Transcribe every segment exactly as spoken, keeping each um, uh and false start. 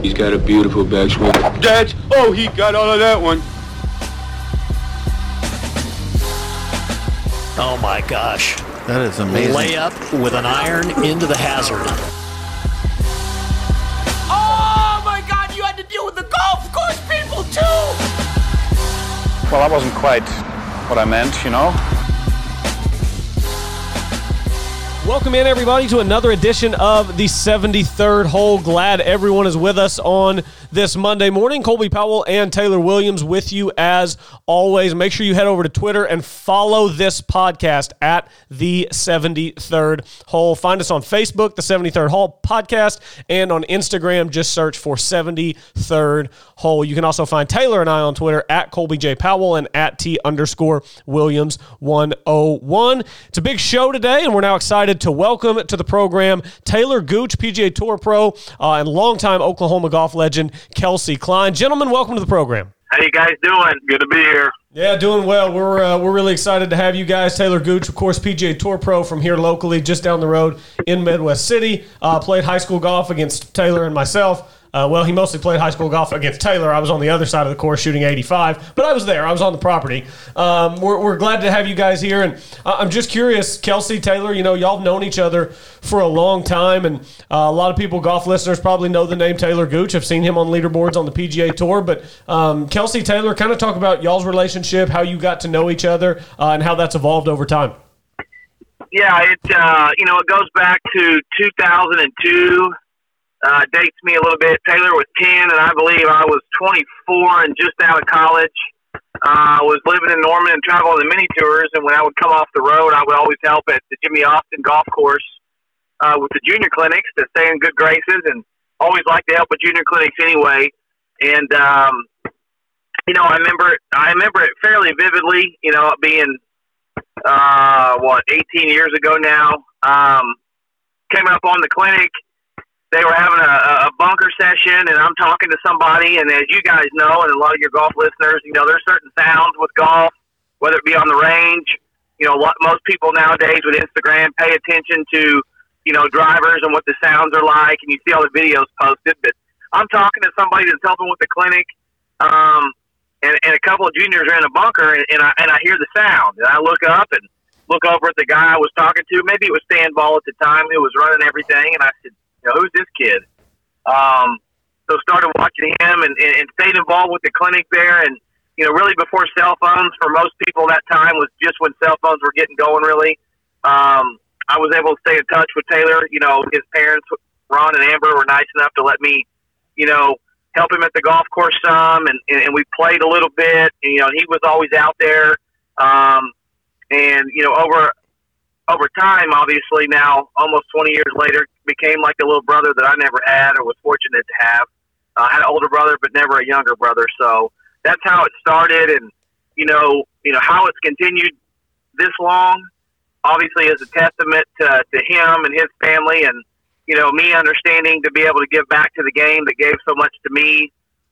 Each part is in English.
He's got a beautiful backswing. That's, oh, he got all of that one. Oh my gosh. That is amazing. Layup with an iron into the hazard. Oh my God, you had to deal with the golf course people too! Well, that wasn't quite what I meant, you know. Welcome in, everybody, to another edition of the seventy-third Hole. Glad everyone is with us on this Monday morning. Colby Powell and Taylor Williams with you as always. Make sure you head over to Twitter and follow this podcast at the seventy-third Hole. Find us on Facebook, the seventy-third Hole Podcast, and on Instagram, just search for seventy-third Hole. You can also find Taylor and I on Twitter at Colby J. Powell and at T underscore Williams one oh one. It's a big show today, and we're now excited to welcome to the program Taylor Gooch, P G A Tour pro, uh, and longtime Oklahoma golf legend, Kelsey Klein. Gentlemen, welcome to the program. How you guys doing? Good to be here. Yeah, doing well. We're uh, we're really excited to have you guys. Taylor Gooch, of course, P G A Tour pro from here locally, just down the road in Midwest City. Uh, played high school golf against Taylor and myself. Uh, well, he mostly played high school golf against Taylor. I was on the other side of the course shooting eighty-five, but I was there. I was on the property. Um, we're, we're glad to have you guys here, and I'm just curious, Kelsey, Taylor, you know, y'all have known each other for a long time, and uh, a lot of people, golf listeners, probably know the name Taylor Gooch. I've seen him on leaderboards on the P G A Tour, but um, Kelsey, Taylor, kind of talk about y'all's relationship, how you got to know each other, uh, and how that's evolved over time. Yeah, it uh, you know, it goes back to two thousand two. Uh, dates me a little bit. Taylor was ten, and I believe I was twenty-four and just out of college. I uh, was living in Norman and traveling the mini tours, and when I would come off the road, I would always help at the Jimmy Austin golf course uh, with the junior clinics to stay in good graces, and always liked to help with junior clinics anyway. And, um, you know, I remember, I remember it fairly vividly, you know, being, uh, what, eighteen years ago now. Um, came up on the clinic. They were having a, a bunker session, and I'm talking to somebody, and as you guys know, and a lot of your golf listeners, you know, there's certain sounds with golf, whether it be on the range. You know, lot, most people nowadays with Instagram pay attention to, you know, drivers and what the sounds are like, and you see all the videos posted. But I'm talking to somebody that's helping with the clinic, um, and, and a couple of juniors are in a bunker, and, and, I, and I hear the sound. And I look up and look over at the guy I was talking to. Maybe it was Stan Ball at the time who was running everything, and I said, you know, who's this kid? Um, so started watching him and, and, and stayed involved with the clinic there. And, you know, really before cell phones for most people that time was just when cell phones were getting going really. Um, I was able to stay in touch with Taylor. You know, his parents, Ron and Amber, were nice enough to let me, you know, help him at the golf course some. And, and, and we played a little bit. And, you know, he was always out there. Um, and, you know, over over time, obviously now, almost twenty years later, became like a little brother that I never had or was fortunate to have. Uh, I had an older brother, but never a younger brother. So that's how it started. And, you know, you know how it's continued this long, obviously is a testament to, to him and his family and, you know, me understanding to be able to give back to the game that gave so much to me.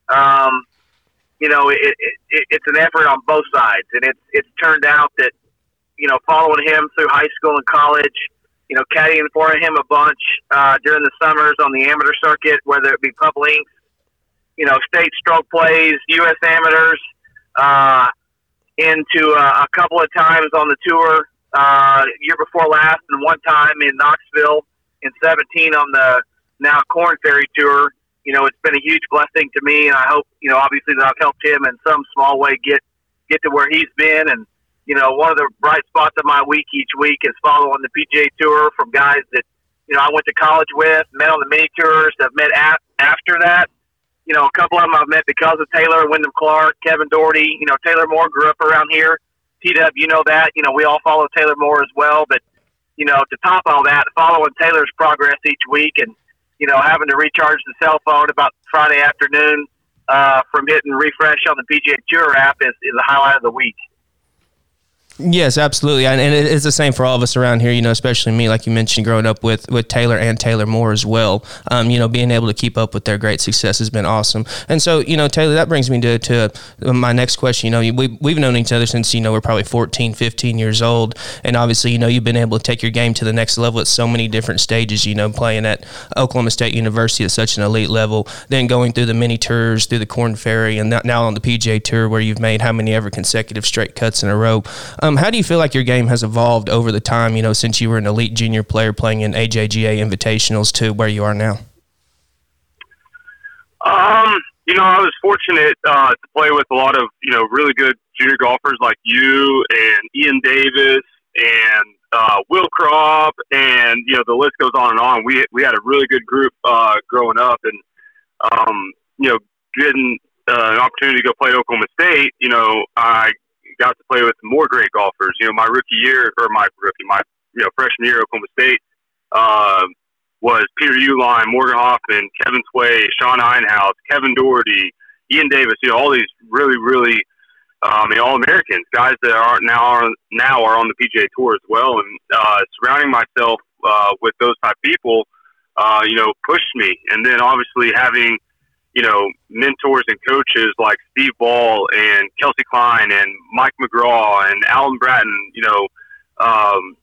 Um, you know, it, it, it's an effort on both sides. And it's, it's turned out that, you know, following him through high school and college, you know, caddying for him a bunch uh, during the summers on the amateur circuit, whether it be Pub Links, you know, state stroke plays, U S amateurs, uh, into uh, a couple of times on the tour, uh, year before last, and one time in Knoxville in seventeen on the now Corn Ferry Tour. You know, it's been a huge blessing to me, and I hope, you know, obviously that I've helped him in some small way get get to where he's been. And you know, one of the bright spots of my week each week is following the P G A Tour from guys that, you know, I went to college with, met on the mini tours, I've met at, after that. You know, a couple of them I've met because of Taylor, Wyndham Clark, Kevin Doherty. You know, Taylor Moore grew up around here. T-Dub, you know that. You know, we all follow Taylor Moore as well. But, you know, to top all that, following Taylor's progress each week and, you know, having to recharge the cell phone about Friday afternoon uh, from hitting refresh on the P G A Tour app is, is a highlight of the week. Yes, absolutely, and, and it's the same for all of us around here. You know, especially me, like you mentioned, growing up with, with Taylor and Taylor Moore as well. Um, you know, being able to keep up with their great success has been awesome. And so, you know, Taylor, that brings me to to my next question. You know, we we've known each other since you know we're probably fourteen, fifteen years old, and obviously, you know, you've been able to take your game to the next level at so many different stages. You know, playing at Oklahoma State University at such an elite level, then going through the mini tours, through the Korn Ferry, and now on the P G A Tour, where you've made how many ever consecutive straight cuts in a row. Um, how do you feel like your game has evolved over the time, you know, since you were an elite junior player playing in A J G A invitationals to where you are now? Um, you know, I was fortunate uh, to play with a lot of, you know, really good junior golfers like you and Ian Davis and uh, Will Crobb, and, you know, the list goes on and on. We we had a really good group uh, growing up, and, um, you know, getting uh, an opportunity to go play at Oklahoma State, you know, I got to play with more great golfers. You know, my rookie year, or my rookie, my you know freshman year at Oklahoma State uh, was Peter Uihlein, Morgan Hoffman, Kevin Sway, Sean Heinhaus, Kevin Doherty, Ian Davis. You know, all these really, really, um, you know, all Americans, guys that are now are now are on the P G A Tour as well. And uh, surrounding myself uh, with those type of people, uh, you know, pushed me. And then obviously having you know, mentors and coaches like Steve Ball and Kelsey Klein and Mike McGraw and Alan Bratton, you know, um,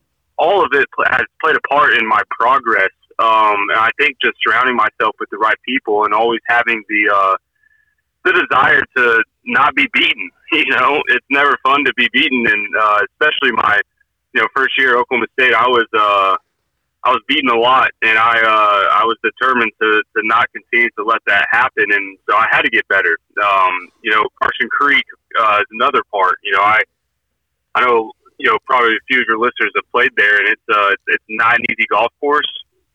all of it has played a part in my progress. Um, and I think just surrounding myself with the right people and always having the, uh, the desire to not be beaten. You know, it's never fun to be beaten. And, uh, especially my, you know, first year at Oklahoma State, I was, uh, I was beaten a lot, and I uh, I was determined to, to not continue to let that happen, and so I had to get better. Um, you know, Carson Creek uh, is another part. You know, I I know you know probably a few of your listeners have played there, and it's uh, it's not an easy golf course,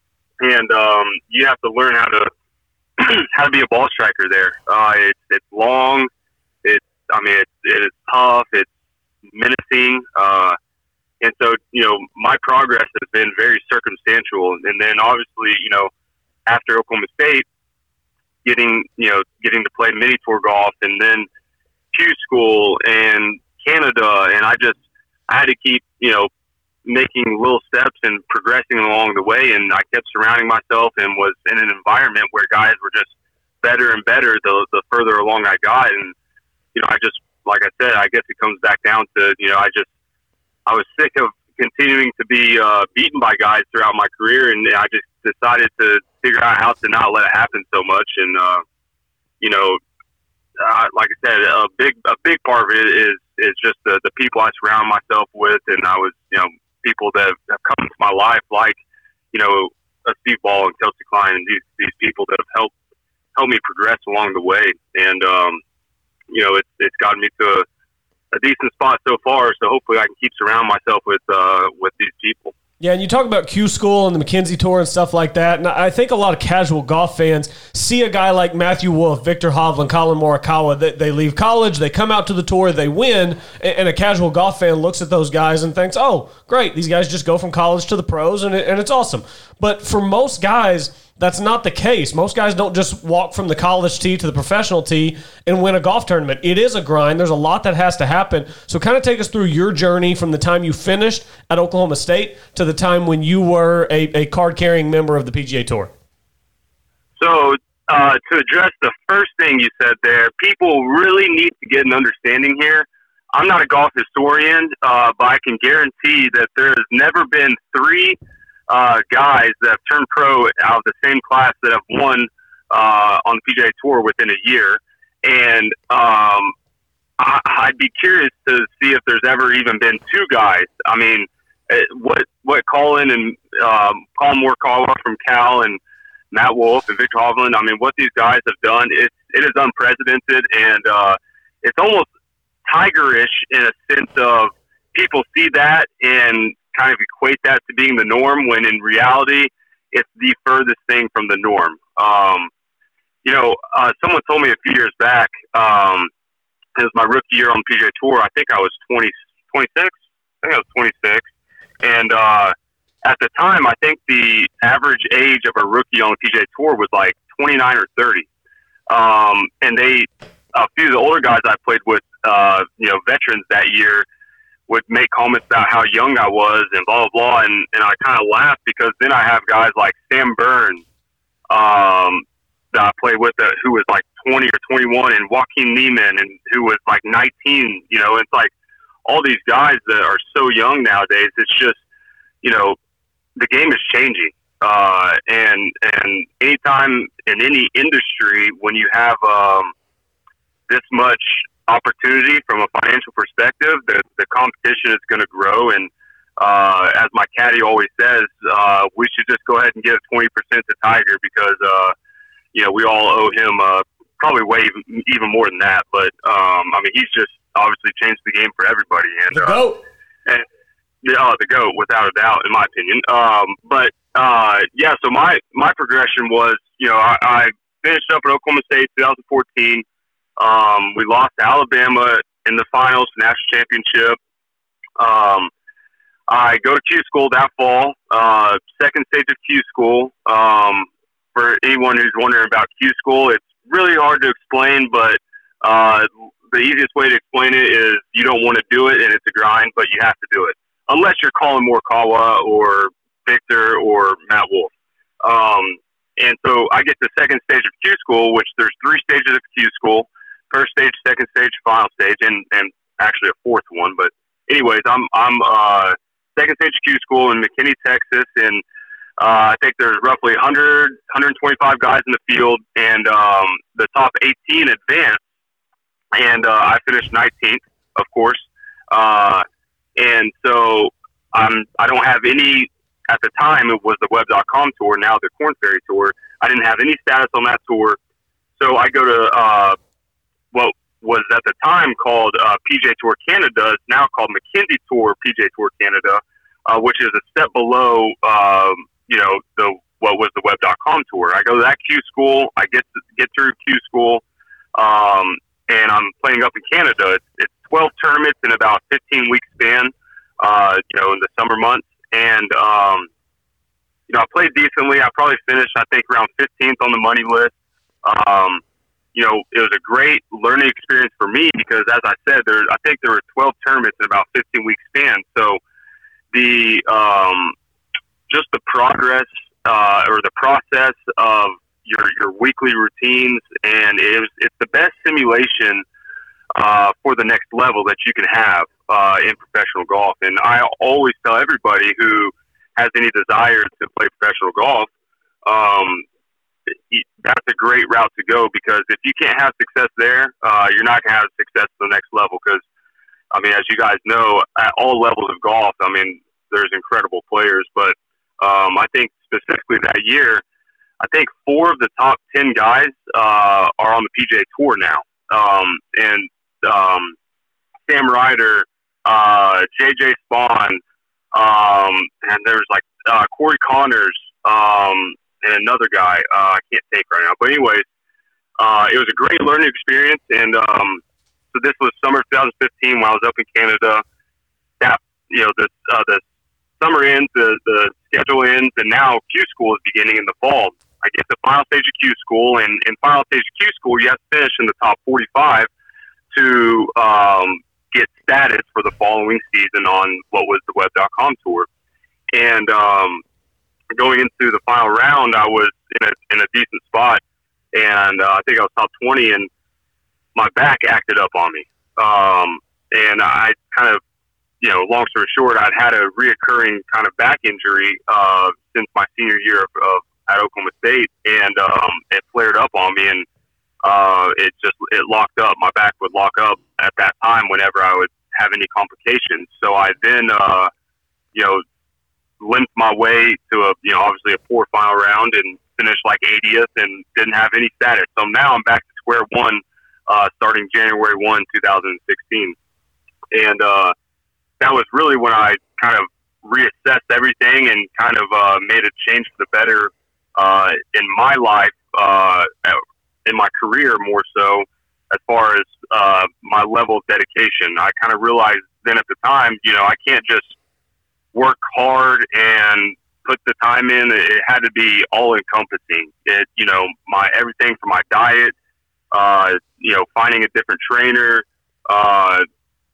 and um, you have to learn how to how to be a ball striker there. Uh, it's it's long. It's I mean it's it's tough. It's menacing. Uh, And so, you know, my progress has been very circumstantial. And then obviously, you know, after Oklahoma State, getting, you know, getting to play mini tour golf and then Q school and Canada. And I just, I had to keep, you know, making little steps and progressing along the way. And I kept surrounding myself and was in an environment where guys were just better and better the, the further along I got. And, you know, I just, like I said, I guess it comes back down to, you know, I just, I was sick of continuing to be uh, beaten by guys throughout my career, and I just decided to figure out how to not let it happen so much. And uh, you know, uh, like I said, a big a big part of it is is just the, the people I surround myself with, and I was you know people that have, have come into my life, like you know a Steve Ball and Kelsey Klein, and these these people that have helped helped me progress along the way. And um, you know, it's it's gotten me to a a decent spot so far, so hopefully I can keep surrounding myself with uh, with these people. Yeah, and you talk about Q School and the McKenzie Tour and stuff like that, and I think a lot of casual golf fans see a guy like Matthew Wolff, Victor Hovland, Colin Morikawa, they, they leave college, they come out to the tour, they win, and a casual golf fan looks at those guys and thinks, oh, great, these guys just go from college to the pros, and, it, and it's awesome. But for most guys, that's not the case. Most guys don't just walk from the college tee to the professional tee and win a golf tournament. It is a grind. There's a lot that has to happen. So kind of take us through your journey from the time you finished at Oklahoma State to the time when you were a, a card-carrying member of the P G A Tour. So uh, to address the first thing you said there, people really need to get an understanding here. I'm not a golf historian, uh, but I can guarantee that there has never been three Uh, guys that have turned pro out of the same class that have won uh, on the P G A Tour within a year. And um, I, I'd be curious to see if there's ever even been two guys. I mean, it, what what Colin and um, Colin Morikawa from Cal and Matt Wolff and Victor Hovland, I mean, what these guys have done, it, it is unprecedented. And uh, it's almost tigerish in a sense of people see that and kind of equate that to being the norm, when in reality, it's the furthest thing from the norm. Um, you know, uh, someone told me a few years back, um, it was my rookie year on the P G A Tour. I think I was twenty, twenty-six. I think I was twenty-six. And uh, at the time, I think the average age of a rookie on the P G A Tour was like twenty-nine or thirty. Um, and they, a few of the older guys I played with, uh, you know, veterans that year, would make comments about how young I was and blah, blah, blah. And, and I kind of laughed because then I have guys like Sam Burns um, that I played with uh, who was like twenty or twenty-one, and Joaquin Neiman, and who was like nineteen. You know, it's like all these guys that are so young nowadays. It's just, you know, the game is changing. Uh, and, and anytime in any industry, when you have um, this much opportunity from a financial perspective, the, the competition is going to grow. And uh, as my caddy always says, uh, we should just go ahead and give twenty percent to Tiger because, uh, you know, we all owe him uh, probably way even, even more than that. But, um, I mean, he's just obviously changed the game for everybody. And, the GOAT. Uh, and, uh, the GOAT, without a doubt, in my opinion. Um, but, uh, yeah, so my, my progression was, you know, I, I finished up at Oklahoma State twenty fourteen. Um, we lost to Alabama in the finals, national championship. Um, I go to Q school that fall, uh, second stage of Q school. Um, for anyone who's wondering about Q school, it's really hard to explain, but uh, the easiest way to explain it is you don't want to do it, and it's a grind, but you have to do it, unless you're Colin Morikawa or Victor or Matt Wolff. Um, and so I get to the second stage of Q school, which there's three stages of Q school: first stage, second stage, final stage, and, and actually a fourth one. But anyways, I'm I'm uh, second stage Q school in McKinney, Texas, and uh, I think there's roughly one hundred, one twenty-five guys in the field, and um, the top eighteen advance, and uh, I finished nineteenth, of course. Uh, and so I'm I don't have any. At the time, it was the Web dot com tour. Now the Korn Ferry Tour. I didn't have any status on that tour, so I go to uh, what was at the time called uh, P G A Tour Canada. It's now called Mackenzie Tour P G A Tour Canada, uh, which is a step below, um, you know, the what was the Web dot com tour. I go to that Q school. I get to, get through Q school, um, and I'm playing up in Canada. It's, it's twelve tournaments in about fifteen week span, uh, you know, in the summer months. And, um, you know, I played decently. I probably finished, I think, around fifteenth on the money list. Um, you know, it was a great learning experience for me because, as I said, there, I think there were twelve tournaments in about fifteen week span. So the, um, just the progress, uh, or the process of your, your weekly routines, and it was, it's the best simulation, uh, for the next level that you can have. Uh, in professional golf. And I always tell everybody who has any desire to play professional golf, um, that's a great route to go, because if you can't have success there, uh, you're not going to have success at the next level. Because, I mean, as you guys know, at all levels of golf, I mean, there's incredible players. But um, I think specifically that year, I think four of the top ten guys uh, are on the P G A Tour now. Um, and um, Sam Ryder, Uh, J J Spawn, um, and there's like uh, Corey Connors, um, and another guy uh, I can't take right now. But anyways, uh, it was a great learning experience, and um, so this was summer twenty fifteen when I was up in Canada. That you know the uh, the summer ends, the the schedule ends, and now Q school is beginning in the fall. I get the final stage of Q school, and in final stage of Q school, you have to finish in the top forty-five to um, get status for the following season on what was the Web dot com tour. And um, going into the final round, I was in a, in a decent spot, and uh, I think I was top twenty, and my back acted up on me. Um, and I kind of, you know, long story short, I'd had a reoccurring kind of back injury uh, since my senior year of, of at Oklahoma State, and um, it flared up on me, and uh, it just it locked up. My back would lock up at that time whenever I would have any complications. So I then, uh, you know, limped my way to a, you know, obviously a poor final round and finished like eightieth and didn't have any status. So now I'm back to square one, uh, starting January first, twenty sixteen. And, uh, that was really when I kind of reassessed everything and kind of, uh, made a change for the better, uh, in my life, uh, in my career more so, as far as, uh, my level of dedication. I kind of realized then at the time, you know, I can't just work hard and put the time in. It had to be all encompassing. It, you know, my, everything from my diet, uh, you know, finding a different trainer, uh,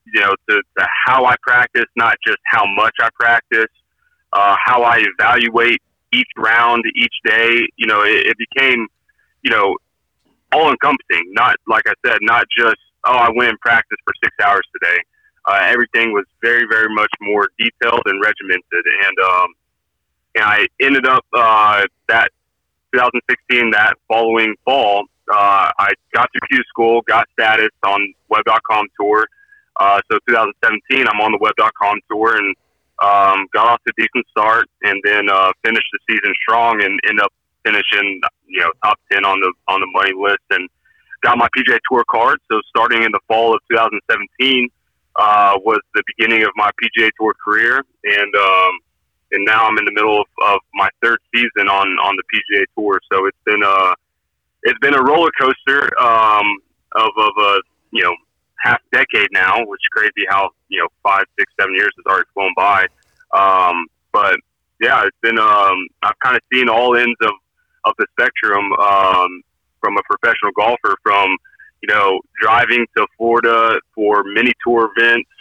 you know, to, to how I practice, not just how much I practice, uh, how I evaluate each round, each day. You know, it, it became, you know, all encompassing. Not, like I said, not just, oh, I went and practiced for six hours today. Uh, everything was very, very much more detailed and regimented. And, um, and I ended up, uh, that twenty sixteen, that following fall, uh, I got to Q school, got status on web dot com tour. Uh, so twenty seventeen, I'm on the web dot com tour and, um, got off to a decent start and then, uh, finished the season strong and ended up finishing, you know, top ten on the, on the money list and got my P G A Tour card. So starting in the fall of twenty seventeen, uh, was the beginning of my P G A Tour career. And, um, and now I'm in the middle of, of my third season on, on the P G A Tour. So it's been a, it's been a roller coaster, um, of, of a, you know, half decade now, which is crazy how, you know, five, six, seven years has already flown by. Um, but yeah, it's been, um, I've kind of seen all ends of, of the spectrum, um, from a professional golfer, from, you know, driving to Florida for mini tour events,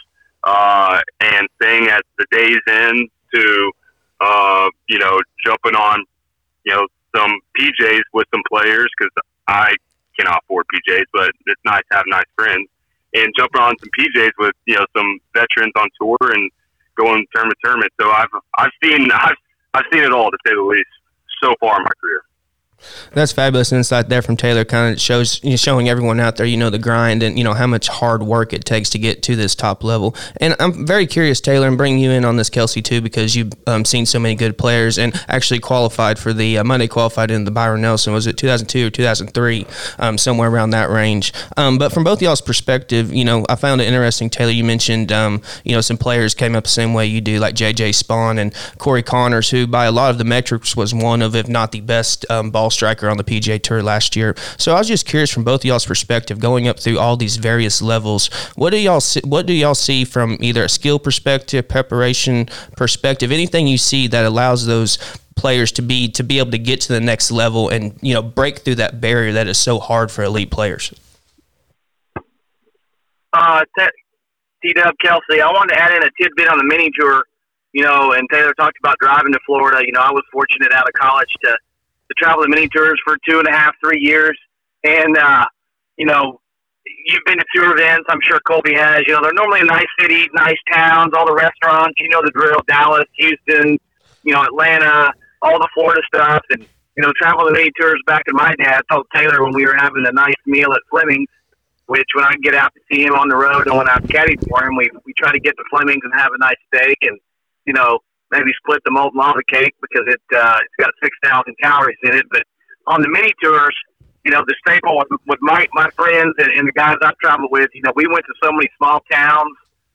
uh, and staying at the day's end to, uh, you know, jumping on, you know, some P Js with some players, because I cannot afford P Js, but it's nice to have nice friends. And jumping on some P Js with, you know, some veterans on tour and going tournament to tournament. So I've I've seen I've I've seen it all, to say the least, so far in my career. That's fabulous insight there from Taylor. Kind of shows, you know, showing everyone out there, you know, the grind and, you know, how much hard work it takes to get to this top level. And I'm very curious, Taylor, and bringing you in on this, Kelsey, too, because you've um, seen so many good players and actually qualified for the uh, Monday qualified in the Byron Nelson. Was it two thousand two or two thousand three? Um, somewhere around that range. Um, but from both y'all's perspective, you know, I found it interesting, Taylor, you mentioned, um, you know, some players came up the same way you do, like J J Spawn and Corey Connors, who by a lot of the metrics was one of, if not the best um, ball striker on the P G A Tour last year. So I was just curious, from both of y'all's perspective, going up through all these various levels, what do y'all see, what do y'all see from either a skill perspective, preparation perspective, anything you see that allows those players to be to be able to get to the next level and, you know, break through that barrier that is so hard for elite players? Uh, T-Dub, Kelsey, I wanted to add in a tidbit on the mini tour, you know, and Taylor talked about driving to Florida. You know, I was fortunate out of college to to travel the mini tours for two and a half, three years. And, uh, you know, you've been to tour events. I'm sure Colby has. You know, they're normally nice cities, nice towns, all the restaurants, you know, the drill, Dallas, Houston, you know, Atlanta, all the Florida stuff. And, you know, travel the mini tours back in my day. I told Taylor when we were having a nice meal at Fleming's, which when I get out to see him on the road and when I've caddied for him, we, we try to get to Fleming's and have a nice steak and, you know, maybe split the molten lava cake because it, uh, it's got six thousand calories in it. But on the mini tours, you know, the staple with, with my, my friends and, and the guys I've traveled with, you know, we went to so many small towns.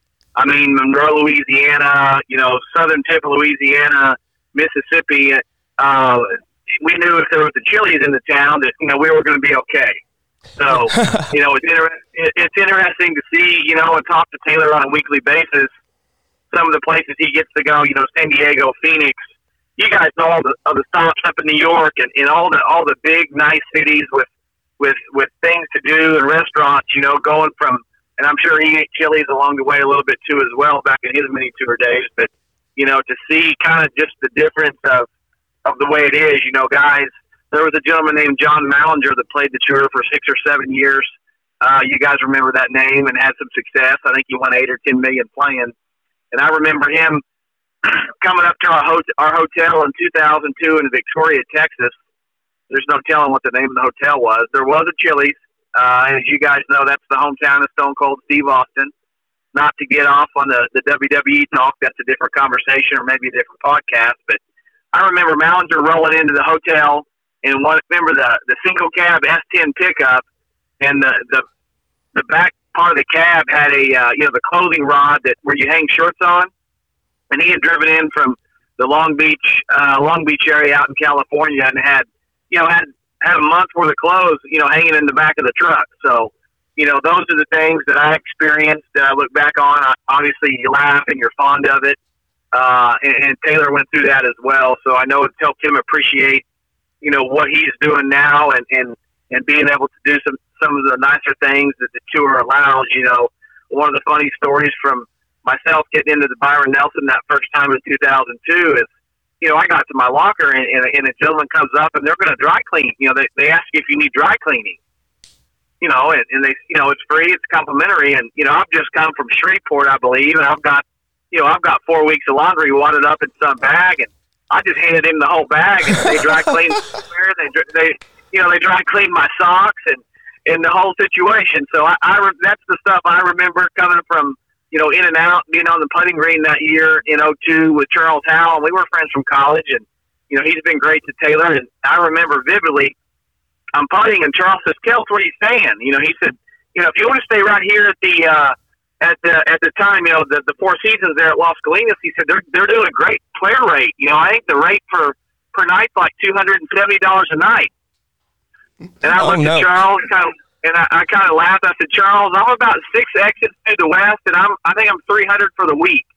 I mean, Monroe, Louisiana, you know, southern tip of Louisiana, Mississippi. Uh, we knew if there was a Chili's in the town that, you know, we were going to be okay. So, you know, it's, inter- it's interesting to see, you know, and talk to Taylor on a weekly basis. Some of the places he gets to go, you know, San Diego, Phoenix. You guys know all the, all the stops up in New York and, and all the all the big, nice cities with, with with things to do and restaurants, you know, going from, and I'm sure he ate Chili's along the way a little bit too as well back in his mini tour days. But, you know, to see kind of just the difference of, of the way it is, you know, guys, there was a gentleman named John Mallinger that played the tour for six or seven years. Uh, you guys remember that name and had some success. I think he won eight or ten million playing. And I remember him coming up to our, ho- our hotel in two thousand two in Victoria, Texas. There's no telling what the name of the hotel was. There was a Chili's. Uh, and as you guys know, that's the hometown of Stone Cold Steve Austin. Not to get off on the, the W W E talk, that's a different conversation or maybe a different podcast. But I remember Mallinger rolling into the hotel and one, remember the, the single cab S ten pickup, and the, the, the back part of the cab had a, uh, you know, the clothing rod that where you hang shorts on. And he had driven in from the Long Beach, uh, Long Beach area out in California and had, you know, had, had a month worth of clothes, you know, hanging in the back of the truck. So, you know, those are the things that I experienced that I look back on. I, obviously you laugh and you're fond of it. Uh, and, and Taylor went through that as well. So I know it's helped him appreciate, you know, what he's doing now and, and, and being able to do some, some of the nicer things that the tour allows, you know, one of the funny stories from myself getting into the Byron Nelson that first time in two thousand two is, you know, I got to my locker and, and, and a gentleman comes up and they're going to dry clean. You know, they, they ask you if you need dry cleaning, you know, and, and they, you know, it's free, it's complimentary. And, you know, I've just come from Shreveport, I believe, and I've got, you know, I've got four weeks of laundry wadded up in some bag, and I just handed him the whole bag, and they dry cleaned they, they, you know, they dry cleaned my socks and, and the whole situation. So I, I, that's the stuff I remember coming from, you know, in and out, being on the putting green that year in oh two with Charles Howell. We were friends from college, and, you know, he's been great to Taylor. And I remember vividly, I'm putting, and Charles says, "Kels, where are you staying?" You know, he said, you know, if you want to stay right here at the, uh, at the, at the time, you know, the, the Four Seasons there at Las Colinas, he said, they're, they're doing a great player rate. You know, I think the rate for, per night's like two hundred seventy dollars a night. And I Oh, looked no. at Charles, kind of, and I, I kind of laughed. I said, "Charles, I'm about six exits to the west, and I'm I think I'm three hundred for the week."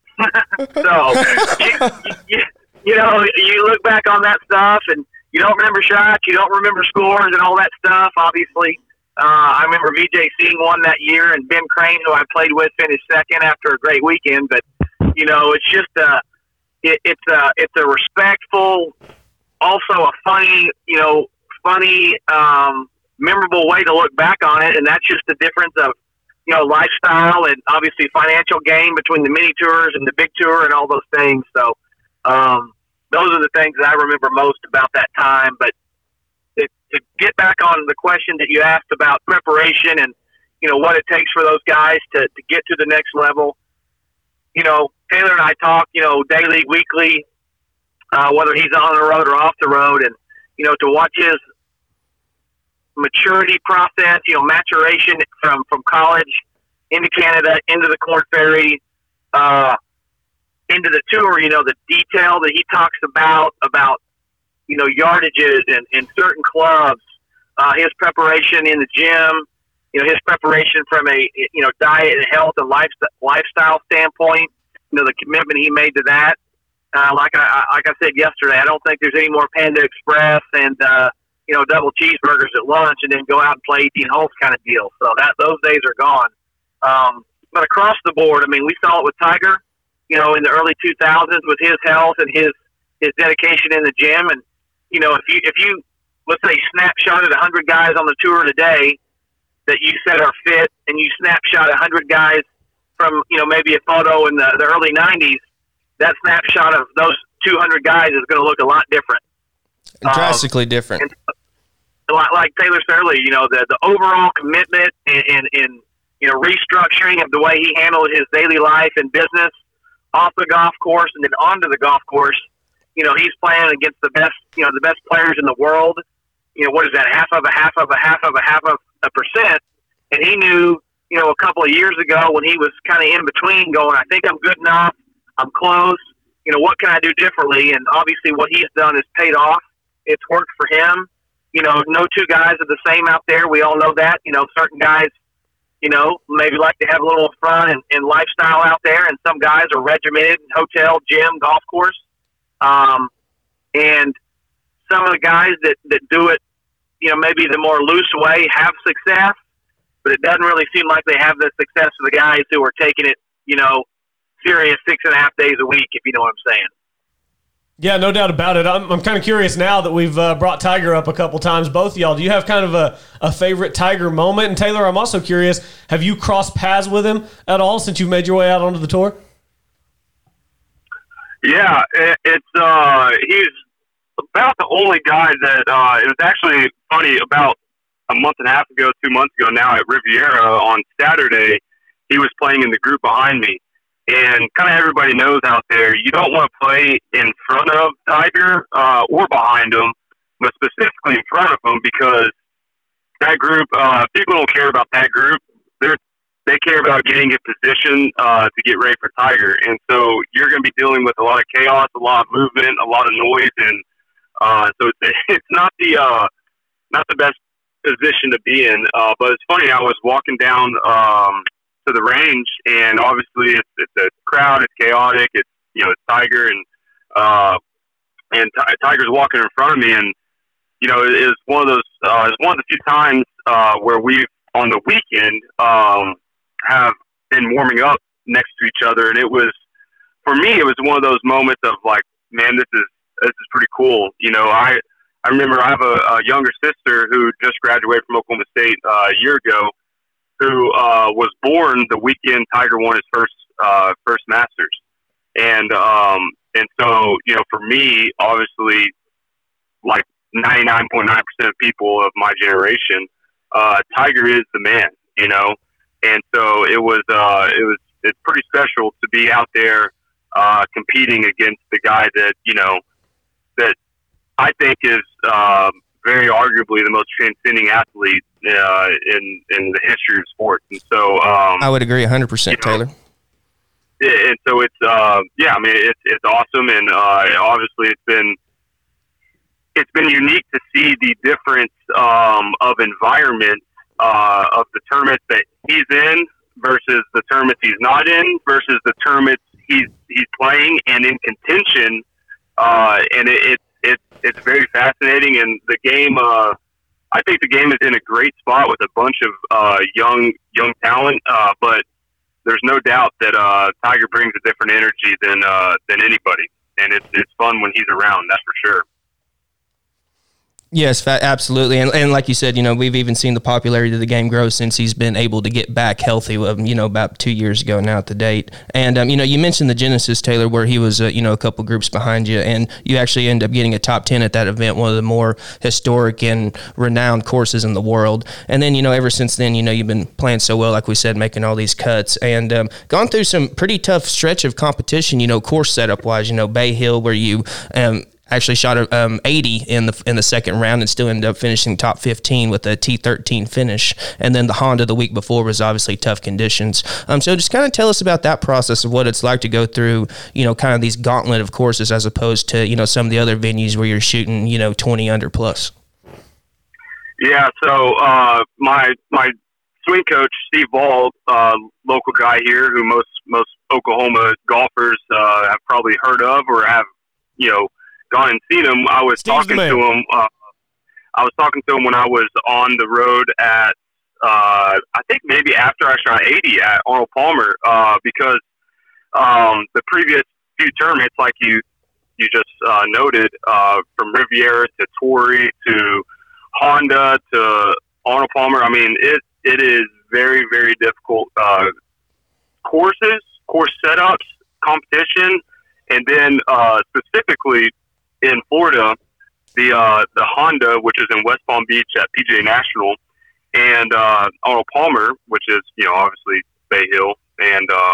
So, you, you, you know, you look back on that stuff, and you don't remember shots, you don't remember scores, and all that stuff. Obviously, uh, I remember V J seeing one that year, and Ben Crane, who I played with, finished second after a great weekend. But you know, it's just a it, it's a it's a respectful, also a funny, you know, funny. Um, memorable way to look back on it, and that's just the difference of, you know, lifestyle and obviously financial gain between the mini tours and the big tour and all those things. So um, those are the things that I remember most about that time. But to, to get back on the question that you asked about preparation and, you know, what it takes for those guys to, to get to the next level, you know, Taylor and I talk, you know, daily, weekly, uh, whether he's on the road or off the road, and, you know, to watch his maturity process, you know, maturation from, from college into Canada, into the Corn Ferry, uh, into the tour, you know, the detail that he talks about, about, you know, yardages and, and certain clubs, uh, his preparation in the gym, you know, his preparation from a, you know, diet and health and lifestyle, lifestyle standpoint, you know, the commitment he made to that. Uh, like I, like I said yesterday, I don't think there's any more Panda Express and, uh, you know, double cheeseburgers at lunch and then go out and play eighteen holes kind of deal. So that those days are gone. Um, but across the board, I mean, we saw it with Tiger, you know, in the early two thousands with his health and his, his dedication in the gym. And, you know, if you, if you, let's say, snapshot at one hundred guys on the tour today that you said are fit, and you snapshot one hundred guys from, you know, maybe a photo in the, the early nineties, that snapshot of those two hundred guys is going to look a lot different. Drastically um, different. And, Like, like Taylor said earlier, you know, the, the overall commitment and, and, and, you know, restructuring of the way he handled his daily life and business off the golf course and then onto the golf course. You know, he's playing against the best, you know, the best players in the world. You know, what is that? Half of a half of a half of a half of a percent. And he knew, you know, a couple of years ago when he was kind of in between going, I think I'm good enough. I'm close. You know, what can I do differently? And obviously what he's done is paid off. It's worked for him. You know, no two guys are the same out there. We all know that. You know, certain guys, you know, maybe like to have a little fun and, and lifestyle out there, and some guys are regimented, hotel, gym, golf course. Um, and some of the guys that, that do it, you know, maybe the more loose way have success, but it doesn't really seem like they have the success of the guys who are taking it, you know, serious six and a half days a week, if you know what I'm saying. Yeah, no doubt about it. I'm, I'm kind of curious now that we've uh, brought Tiger up a couple times, both of y'all. Do you have kind of a, a favorite Tiger moment? And Taylor, I'm also curious, have you crossed paths with him at all since you've made your way out onto the tour? Yeah, it, it's uh, he's about the only guy that uh, it was actually funny. About a month and a half ago, two months ago now at Riviera on Saturday, he was playing in the group behind me. And kind of everybody knows out there, you don't want to play in front of Tiger uh, or behind him, but specifically in front of him, because that group, uh, people don't care about that group. They're, they care about getting in position uh, to get ready for Tiger. And so you're going to be dealing with a lot of chaos, a lot of movement, a lot of noise. And uh, so it's, it's not the uh, not the best position to be in. Uh, but it's funny, I was walking down um, – to the range, and obviously it's, it's a crowd, it's chaotic, it's, you know, it's Tiger, and uh and T- Tiger's walking in front of me, and you know, it is one of those uh it's one of the few times uh where we on the weekend um have been warming up next to each other, and it was, for me, it was one of those moments of like, man, this is this is pretty cool. You know, I I remember I have a, a younger sister who just graduated from Oklahoma State uh, a year ago, who uh, was born the weekend Tiger won his first uh, first Masters, and um, and so you know, for me, obviously, like ninety-nine point nine percent of people of my generation, uh, Tiger is the man. You know, and so it was uh, it was it's pretty special to be out there uh, competing against the guy that you know that I think is uh, very arguably the most transcending athlete uh, in in the history of sports. And so um, I would agree one hundred percent, you know, Taylor. And so it's uh, yeah, I mean it's it's awesome, and uh, obviously it's been it's been unique to see the difference um, of environment uh, of the tournaments that he's in versus the tournaments he's not in versus the tournaments he's he's playing and in contention. Uh, and it, it, it, it's very fascinating. And the game, uh, I think the game is in a great spot with a bunch of uh, young young talent. Uh, but there's no doubt that uh, Tiger brings a different energy than uh, than anybody, and it's it's fun when he's around. That's for sure. Yes, fa- absolutely. And, and like you said, you know, we've even seen the popularity of the game grow since he's been able to get back healthy, um, you know, about two years ago now at the date. And, um, you know, you mentioned the Genesis, Taylor, where he was, uh, you know, a couple groups behind you, and you actually end up getting a top ten at that event, one of the more historic and renowned courses in the world. And then, you know, ever since then, you know, you've been playing so well, like we said, making all these cuts, and um, gone through some pretty tough stretch of competition, you know, course setup-wise, you know, Bay Hill, where you um, – actually shot a um, eighty in the in the second round and still ended up finishing top fifteen with a T thirteen finish. And then the Honda the week before was obviously tough conditions. Um, so just kind of tell us about that process of what it's like to go through, you know, kind of these gauntlet of courses as opposed to, you know, some of the other venues where you're shooting, you know, twenty under plus. Yeah, so uh, my my swing coach, Steve Ball, uh, local guy here who most, most Oklahoma golfers uh, have probably heard of or have, you know, gone and seen him. I was Steve's talking to him. Uh, I was talking to him when I was on the road at, uh, I think maybe after I shot eighty at Arnold Palmer, uh, because um, the previous few tournaments, like you you just uh, noted, uh, from Riviera to Torrey to Honda to Arnold Palmer. I mean, it it is very very difficult uh, courses, course setups, competition, and then uh, specifically in Florida, the uh, the Honda, which is in West Palm Beach at P G A National, and uh, Arnold Palmer, which is, you know, obviously Bay Hill, and um,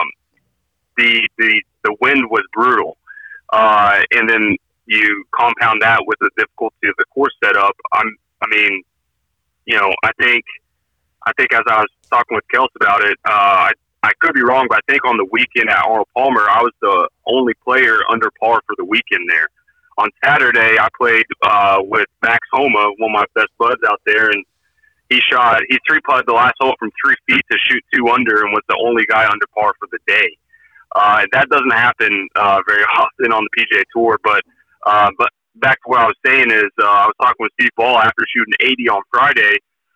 the the the wind was brutal, uh, and then you compound that with the difficulty of the course setup. I'm, I mean, you know, I think I think as I was talking with Kels about it, uh, I I could be wrong, but I think on the weekend at Arnold Palmer, I was the only player under par for the weekend there. On Saturday, I played uh, with Max Homa, one of my best buds out there, and he shot, he three-putted the last hole from three feet to shoot two under and was the only guy under par for the day. Uh, and that doesn't happen uh, very often on the P G A Tour. But uh, but back to what I was saying is uh, I was talking with Steve Ball after shooting eighty on Friday.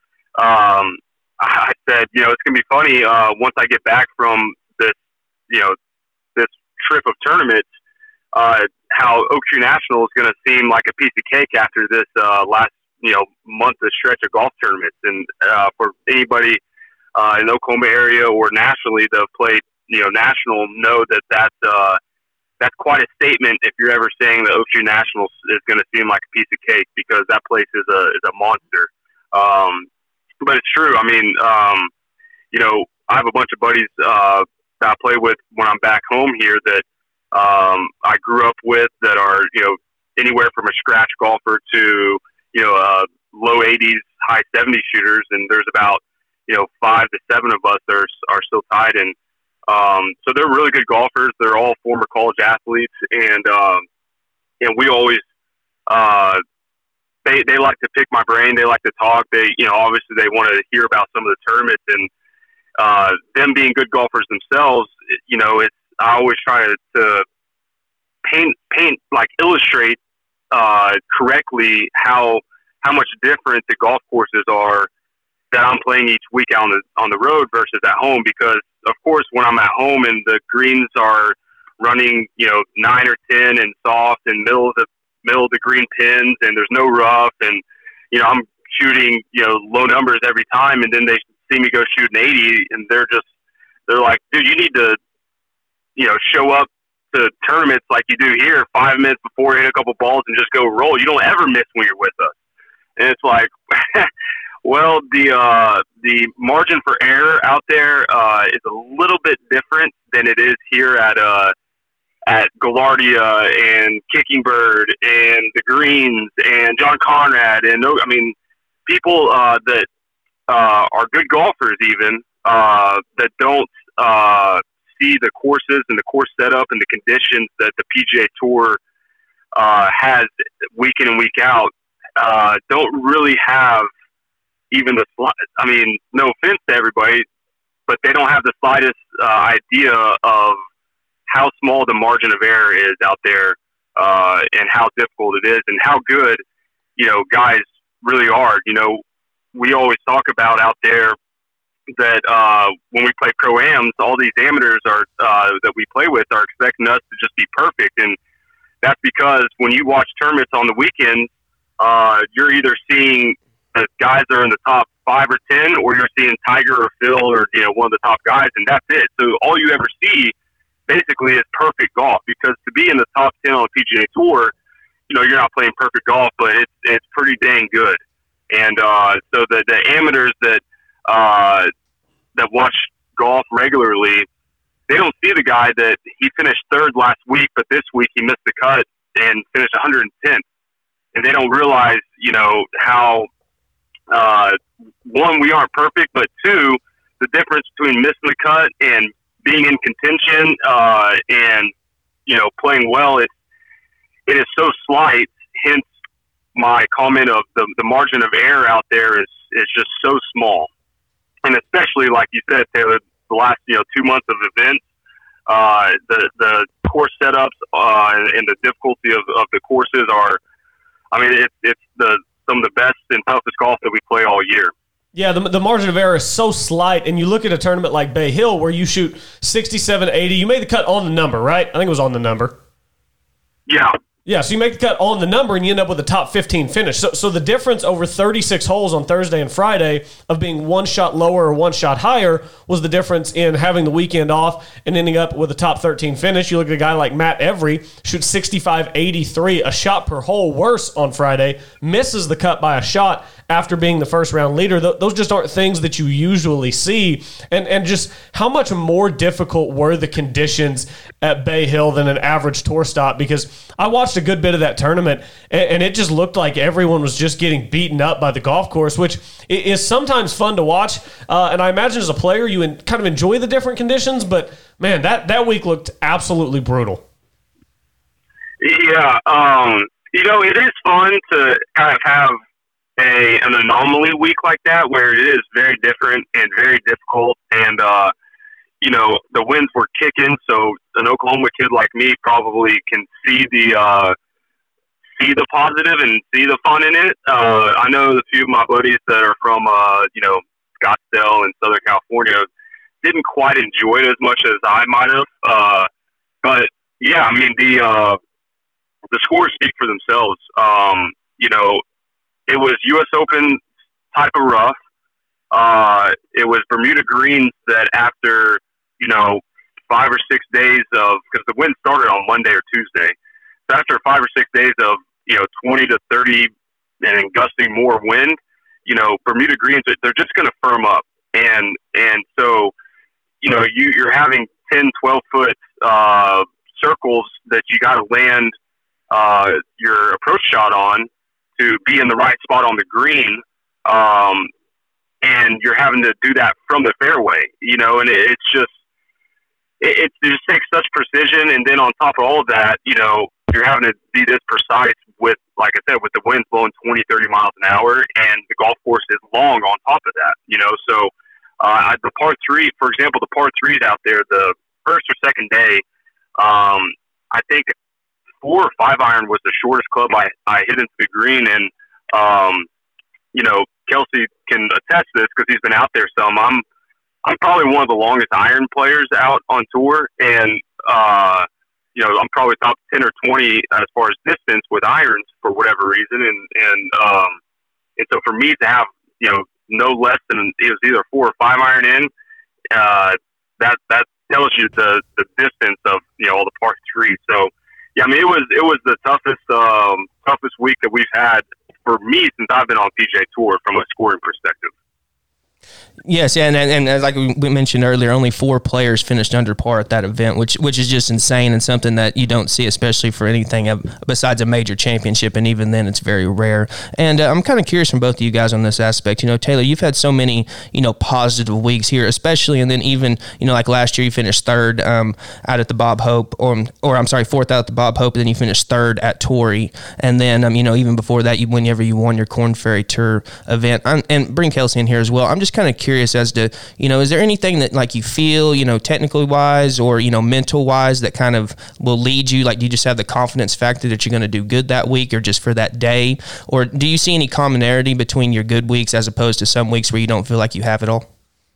Um, I said, you know, it's going to be funny uh, once I get back from this, you know, this trip of tournaments, uh, how Oak Tree National is going to seem like a piece of cake after this uh, last, you know, month of stretch of golf tournaments. And uh, for anybody uh, in the Oklahoma area or nationally that have played, you know, national, know that that's, uh, that's quite a statement if you're ever saying that Oak Tree National is going to seem like a piece of cake, because that place is a is a monster. Um, but it's true. I mean, um, you know, I have a bunch of buddies uh, that I play with when I'm back home here that um, I grew up with that are, you know, anywhere from a scratch golfer to, you know, uh, low eighties, high seventies shooters. And there's about, you know, five to seven of us that are, are still tied. And um, so they're really good golfers. They're all former college athletes. And, um, and we always, uh, they, they like to pick my brain. They like to talk. They, you know, obviously they want to hear about some of the tournaments, and uh, them being good golfers themselves, you know, it's, I always try to, to paint, paint, like illustrate uh, correctly how how much different the golf courses are that I'm playing each week out on the on the road versus at home, because of course when I'm at home and the greens are running, you know, nine or ten and soft and middle of the middle of the green pins and there's no rough, and you know I'm shooting, you know, low numbers every time, and then they see me go shoot an eighty and they're just they're like, dude, you need to, you know, show up to tournaments like you do here five minutes before, hit a couple balls and just go roll. You don't ever miss when you're with us. And it's like, well, the uh, the margin for error out there uh, is a little bit different than it is here at uh, at Gaillardia and Kicking Bird and the Greens and John Conrad and I mean people uh, that uh, are good golfers even uh, that don't uh, see the courses and the course setup and the conditions that the P G A Tour uh, has week in and week out uh, don't really have even the – I mean, no offense to everybody, but they don't have the slightest uh, idea of how small the margin of error is out there uh, and how difficult it is and how good, you know, guys really are. You know, we always talk about out there that uh, when we play pro-ams, all these amateurs are uh, that we play with are expecting us to just be perfect. And that's because when you watch tournaments on the weekends, uh, you're either seeing the guys that are in the top five or ten, or you're seeing Tiger or Phil or, you know, one of the top guys, and that's it. So all you ever see basically is perfect golf, because to be in the top ten on the P G A Tour, you know, you're not playing perfect golf, but it's, it's pretty dang good. And uh, so the, the amateurs that, uh, that watch golf regularly, they don't see the guy that he finished third last week, but this week he missed the cut and finished one hundred tenth. And they don't realize, you know, how, uh, one, we aren't perfect, but two, the difference between missing the cut and being in contention uh, and, you know, playing well, it, it is so slight. Hence my comment of the, the margin of error out there is, is just so small. And especially, like you said, Taylor, the last, you know, two months of events, uh, the, the course setups uh, and the difficulty of, of the courses are, I mean, it, it's the some of the best and toughest golf that we play all year. Yeah, the, the margin of error is so slight, and you look at a tournament like Bay Hill where you shoot sixty-seven, eighty. You made the cut on the number, right? I think it was on the number. Yeah. Yeah, so you make the cut on the number, and you end up with a top fifteen finish. So so the difference over thirty-six holes on Thursday and Friday of being one shot lower or one shot higher was the difference in having the weekend off and ending up with a top thirteen finish. You look at a guy like Matt Every, shoots sixty-five eighty-three, a shot per hole worse on Friday, misses the cut by a shot after being the first round leader. Th- those just aren't things that you usually see. And and just how much more difficult were the conditions at Bay Hill than an average tour stop? Because I watched a good bit of that tournament, and, and it just looked like everyone was just getting beaten up by the golf course, which is sometimes fun to watch. Uh, and I imagine as a player, you in, kind of enjoy the different conditions, but man, that, that week looked absolutely brutal. Yeah. Um, you know, it is fun to kind of have a an anomaly week like that where it is very different and very difficult, and uh you know the winds were kicking, so an Oklahoma kid like me probably can see the uh see the positive and see the fun in it. uh I know a few of my buddies that are from uh you know Scottsdale and Southern California didn't quite enjoy it as much as I might have, uh but yeah, I mean the uh the scores speak for themselves. um you know It was U S Open type of rough. Uh, it was Bermuda greens that after, you know, five or six days of, because the wind started on Monday or Tuesday. So after five or six days of, you know, twenty to thirty and gusting more wind, you know, Bermuda greens, they're just going to firm up. And, and so, you know, you, you're having ten, twelve foot uh, circles that you got to land uh, your approach shot on to be in the right spot on the green, um, and you're having to do that from the fairway, you know, and it, it's just, it, it just takes such precision. And then on top of all of that, you know, you're having to be this precise with, like I said, with the winds blowing twenty, thirty miles an hour, and the golf course is long on top of that, you know. So uh, the par three, for example, the par threes out there, the first or second day, um, I think four or five iron was the shortest club I, I hit into the green. And, um, you know, Kelsey can attest to this because he's been out there some. I'm I'm probably one of the longest iron players out on tour, and uh, you know, I'm probably top ten or twenty as far as distance with irons for whatever reason, and and um, and so for me to have, you know, no less than it was either four or five iron in, uh, that that tells you the the distance of, you know, all the par threes. So yeah, I mean, it was it was the toughest um, toughest week that we've had for me since I've been on P G A Tour from a scoring perspective. Yes, and, and and as like we mentioned earlier, only four players finished under par at that event, which which is just insane and something that you don't see, especially for anything besides a major championship, and even then it's very rare. And uh, I'm kind of curious from both of you guys on this aspect. You know, Taylor, you've had so many, you know, positive weeks here, especially, and then even, you know, like last year you finished third um, out at the Bob Hope, or or I'm sorry, fourth out at the Bob Hope, and then you finished third at Torrey, and then um, you know, even before that, you whenever you won your Korn Ferry Tour event, I'm, and bring Kelsey in here as well. I'm just kind of curious as to, you know, is there anything that like you feel, you know, technically wise or, you know, mental wise that kind of will lead you? Like, do you just have the confidence factor that you're going to do good that week or just for that day? Or do you see any commonality between your good weeks as opposed to some weeks where you don't feel like you have it all?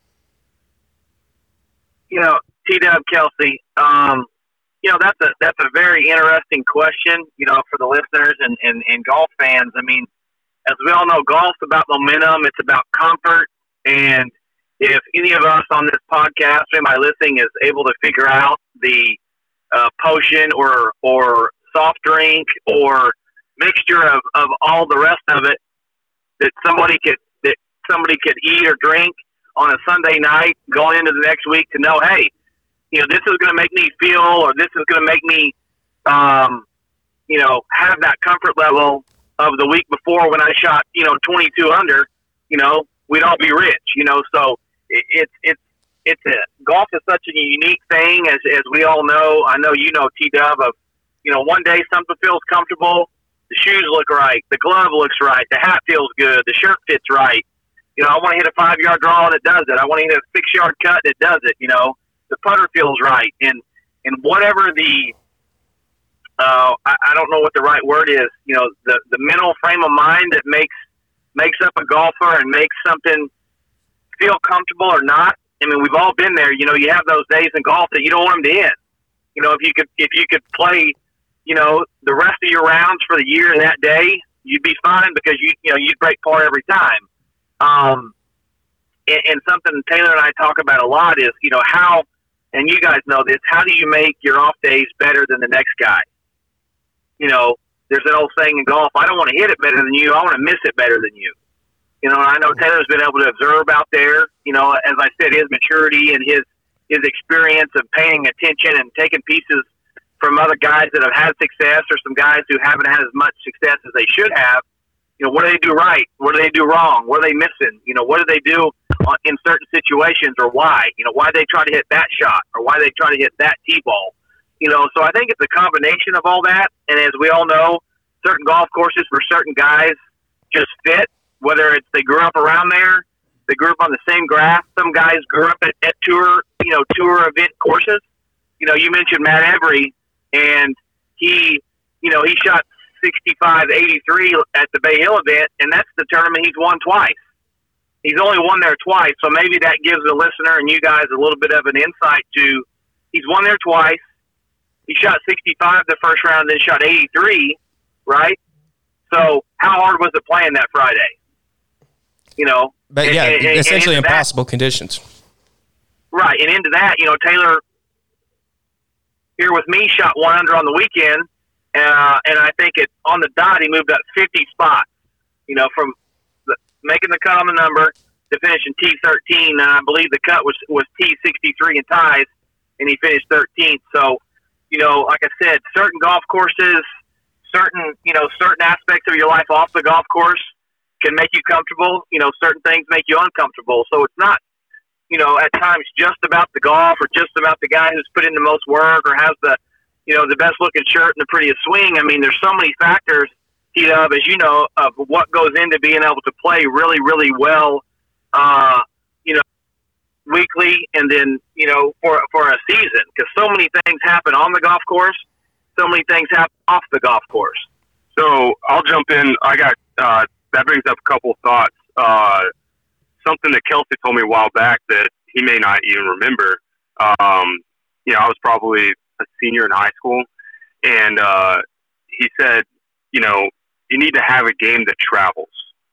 You know, T-Dub, Kelsey, um, you know, that's a, that's a very interesting question, you know, for the listeners and, and, and golf fans. I mean, as we all know, golf's about momentum. It's about comfort. And if any of us on this podcast, anybody listening, is able to figure out the uh, potion or or soft drink or mixture of, of all the rest of it that somebody could that somebody could eat or drink on a Sunday night going into the next week to know, hey, you know, this is going to make me feel, or this is going to make me, um, you know, have that comfort level of the week before when I shot, you know, twenty-two under, you know, we'd all be rich, you know. So it's it, it's it's a golf is such a unique thing, as as we all know. I know you know, T-Dub, of, you know, one day something feels comfortable, the shoes look right, the glove looks right, the hat feels good, the shirt fits right. You know, I want to hit a five yard draw and it does it. I want to hit a six yard cut and it does it. You know, the putter feels right, and and whatever the uh, I, I don't know what the right word is. You know, the the mental frame of mind that makes makes up a golfer and makes something feel comfortable or not. I mean, we've all been there. You know, you have those days in golf that you don't want them to end. You know, if you could, if you could play, you know, the rest of your rounds for the year that day, you'd be fine because you, you know, you'd break par every time. Um, and, and something Taylor and I talk about a lot is, you know, how, and you guys know this, how do you make your off days better than the next guy? You know, there's an old saying in golf, I don't want to hit it better than you, I want to miss it better than you. You know, and I know Taylor's been able to observe out there, you know, as I said, his maturity and his his experience of paying attention and taking pieces from other guys that have had success or some guys who haven't had as much success as they should have. You know, what do they do right? What do they do wrong? What are they missing? You know, what do they do in certain situations, or why? You know, why they try to hit that shot, or why they try to hit that tee ball? You know, so I think it's a combination of all that. And as we all know, certain golf courses for certain guys just fit, whether it's they grew up around there, they grew up on the same grass. Some guys grew up at, at tour, you know, tour event courses. You know, you mentioned Matt Every, and he, you know, he shot sixty-five eighty-three at the Bay Hill event, and that's the tournament he's won twice. He's only won there twice, so maybe that gives the listener and you guys a little bit of an insight to he's won there twice. He shot sixty-five the first round, then shot eighty-three, right? So how hard was it playing that Friday? You know, but and, yeah, and, and, essentially and impossible that, conditions. Right, and into that, you know, Taylor here with me shot one under on the weekend, uh, and I think it on the dot he moved up fifty spots. You know, from the, making the cut on the number to finishing T thirteen, and I believe the cut was was T sixty-three in ties, and he finished thirteenth. So, you know, like I said, certain golf courses, certain you know certain aspects of your life off the golf course can make you comfortable. You know, certain things make you uncomfortable. So it's not, you know, at times just about the golf or just about the guy who's put in the most work or has the, you know, the best looking shirt and the prettiest swing. I mean, there's so many factors, T-Dub, as you know, of what goes into being able to play really, really well, uh, you know, weekly and then, you know, for, for a season. Because so many things happen on the golf course, so many things happen off the golf course. So I'll jump in. I got uh, that brings up a couple of thoughts. Uh, something that Kelsey told me a while back that he may not even remember. Um, you know, I was probably a senior in high school, and uh, he said, you know, you need to have a game that travels.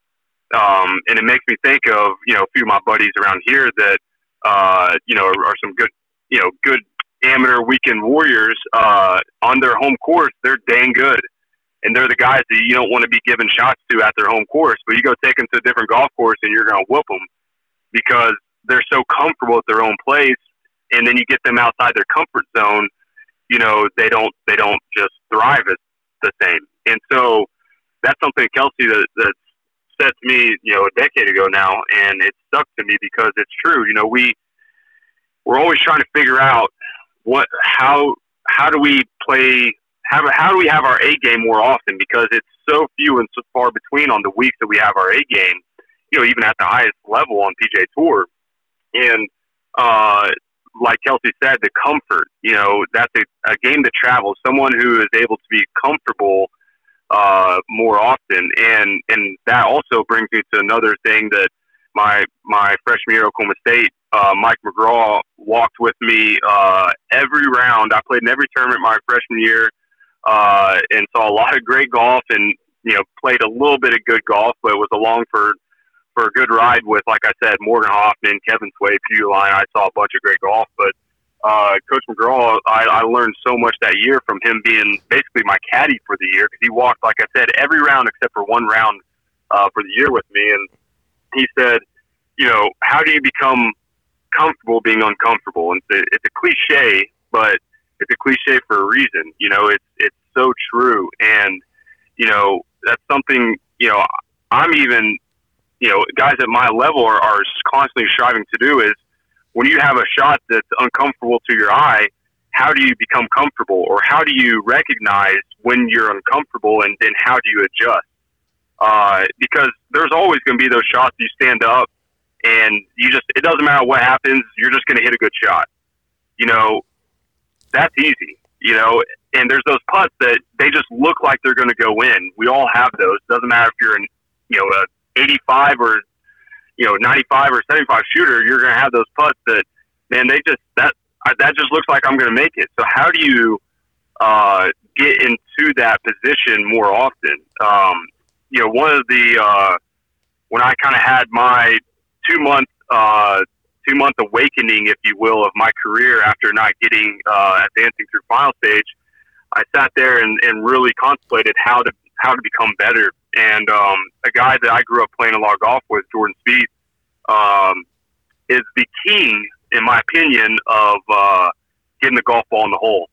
Um, and it makes me think of, you know, a few of my buddies around here that, uh, you know, are, are some good, you know, good amateur weekend warriors uh, on their home course. They're dang good. And they're the guys that you don't want to be giving shots to at their home course. But you go take them to a different golf course and you're going to whoop them because they're so comfortable at their own place. And then you get them outside their comfort zone, you know, they don't they don't just thrive as the same. And so that's something Kelsey that, that said to me, you know, a decade ago now, and it stuck to me because it's true. You know, we we're always trying to figure out what how how do we play how how do we have our A game more often, because it's so few and so far between on the weeks that we have our A game. You know, even at the highest level on P G A Tour, and uh, like Kelsey said, the comfort. You know, that's a, a game that travels. Someone who is able to be comfortable uh, more often, and and that also brings me to another thing that my my freshman year at Oklahoma State, uh, Mike McGraw walked with me uh, every round. I played in every tournament my freshman year, uh, and saw a lot of great golf, and you know, played a little bit of good golf, but was along for. for a good ride with, like I said, Morgan Hoffman, Kevin Sway, Pew Line. I saw a bunch of great golf, but uh, Coach McGraw, I, I learned so much that year from him being basically my caddy for the year, because he walked, like I said, every round except for one round uh, for the year with me. And he said, you know, how do you become comfortable being uncomfortable? And it's a, it's a cliche, but it's a cliche for a reason. You know, it's it's so true. And, you know, that's something, you know, I'm even – you know, guys at my level are, are constantly striving to do is when you have a shot that's uncomfortable to your eye, how do you become comfortable, or how do you recognize when you're uncomfortable, and then how do you adjust? Uh, because there's always going to be those shots you stand up and you just, it doesn't matter what happens, you're just going to hit a good shot. You know, that's easy, you know, and there's those putts that they just look like they're going to go in. We all have those. Doesn't matter if you're an, you know, a eighty-five or, you know, ninety-five or seventy-five shooter, you're going to have those putts that, man, they just, that, that just looks like I'm going to make it. So how do you uh, get into that position more often? Um, you know, one of the, uh, when I kind of had my two month, uh, two month awakening, if you will, of my career after not getting uh, advancing through final stage, I sat there and, and really contemplated how to, how to become better. And um, a guy that I grew up playing a lot of golf with, Jordan Spieth, um, is the king, in my opinion, of uh, getting the golf ball in the hole.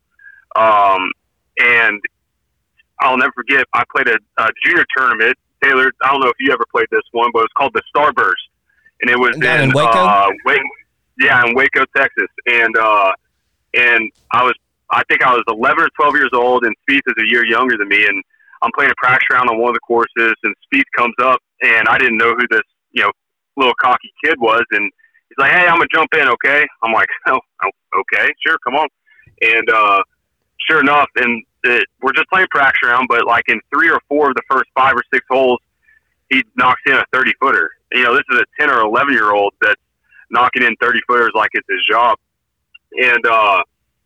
Um, and I'll never forget, I played a, a junior tournament. Taylor, I don't know if you ever played this one, but it was called the Starburst. And it was in, in Waco? Uh, Waco, yeah, in Waco, Texas. And uh, and I was, I think I was eleven or twelve years old, and Spieth is a year younger than me. And I'm playing a practice round on one of the courses, and Spieth comes up, and I didn't know who this, you know, little cocky kid was. And he's like, hey, I'm going to jump in, okay? I'm like, oh, okay, sure, come on. And uh, sure enough, and it, we're just playing practice round, but like in three or four of the first five or six holes, he knocks in a thirty-footer. You know, this is a ten or eleven-year-old that's knocking in thirty-footers like it's his job. And uh,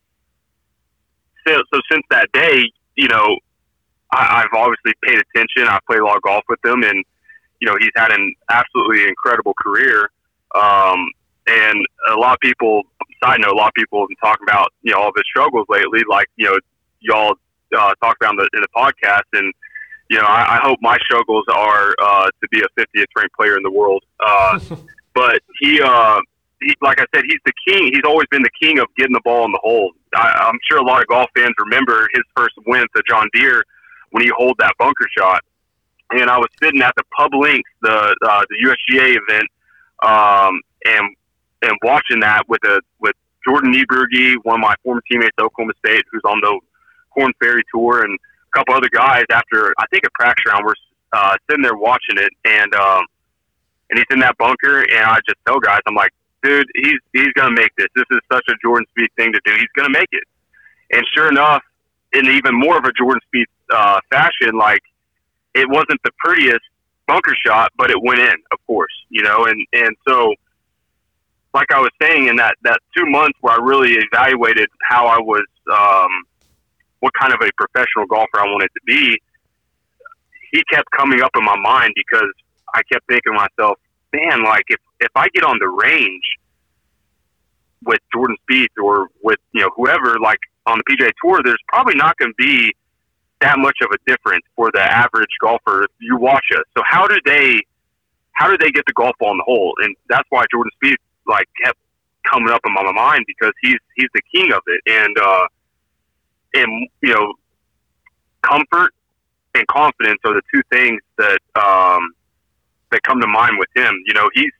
so, so since that day, you know, I've obviously paid attention. I played a lot of golf with him, and, you know, he's had an absolutely incredible career. Um, and a lot of people, side note, a lot of people have been talking about, you know, all of his struggles lately, like, you know, y'all uh, talked about in the, in the podcast. And, you know, I, I hope my struggles are uh, to be a fiftieth ranked player in the world. Uh, but he, uh, he, like I said, he's the king. He's always been the king of getting the ball in the hole. I, I'm sure a lot of golf fans remember his first win at the John Deere, when he holed that bunker shot. And I was sitting at the Pub Links, the uh, the U S G A event, um, and and watching that with a with Jordan Nieberge, one of my former teammates at Oklahoma State, who's on the Korn Ferry Tour, and a couple other guys. After I think a practice round, we're uh, sitting there watching it, and um, and he's in that bunker, and I just tell guys, I'm like, dude, he's he's gonna make this. This is such a Jordan Spieth thing to do. He's gonna make it. And sure enough, in even more of a Jordan Spieth uh, fashion, like, it wasn't the prettiest bunker shot, but it went in, of course, you know, and, and so, like I was saying, in that, that two months where I really evaluated how I was, um, what kind of a professional golfer I wanted to be, he kept coming up in my mind because I kept thinking to myself, man, like if, if I get on the range with Jordan Spieth or with, you know, whoever, like on the P G A Tour, there's probably not going to be that much of a difference for the average golfer if you watch us. So how do they, how do they get the golf ball in the hole? And that's why Jordan Spieth like kept coming up in my mind, because he's, he's the king of it. And, uh, and, you know, comfort and confidence are the two things that, um, that come to mind with him. You know, he's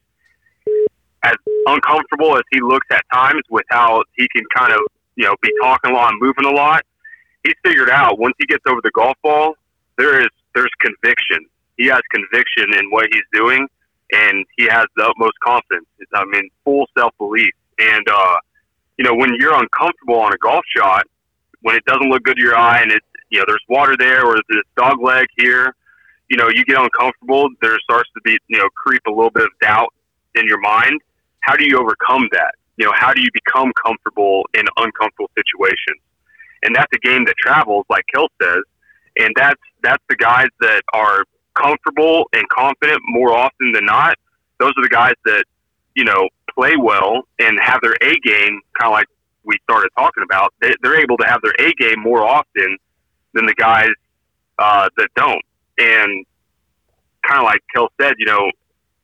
as uncomfortable as he looks at times with how he can kind of, you know, be talking a lot and moving a lot. He's figured out once he gets over the golf ball, there is, there's conviction. He has conviction in what he's doing, and he has the utmost confidence. I mean, full self-belief. And, uh, you know, when you're uncomfortable on a golf shot, when it doesn't look good to your eye and it's, you know, there's water there or there's dog leg here, you know, you get uncomfortable, there starts to be, you know, creep a little bit of doubt in your mind. How do you overcome that? You know, how do you become comfortable in uncomfortable situations? And that's a game that travels, like Kel says. And that's, that's the guys that are comfortable and confident more often than not. Those are the guys that, you know, play well and have their A game, kind of like we started talking about. They, they're able to have their A game more often than the guys uh, that don't. And kind of like Kel said, you know,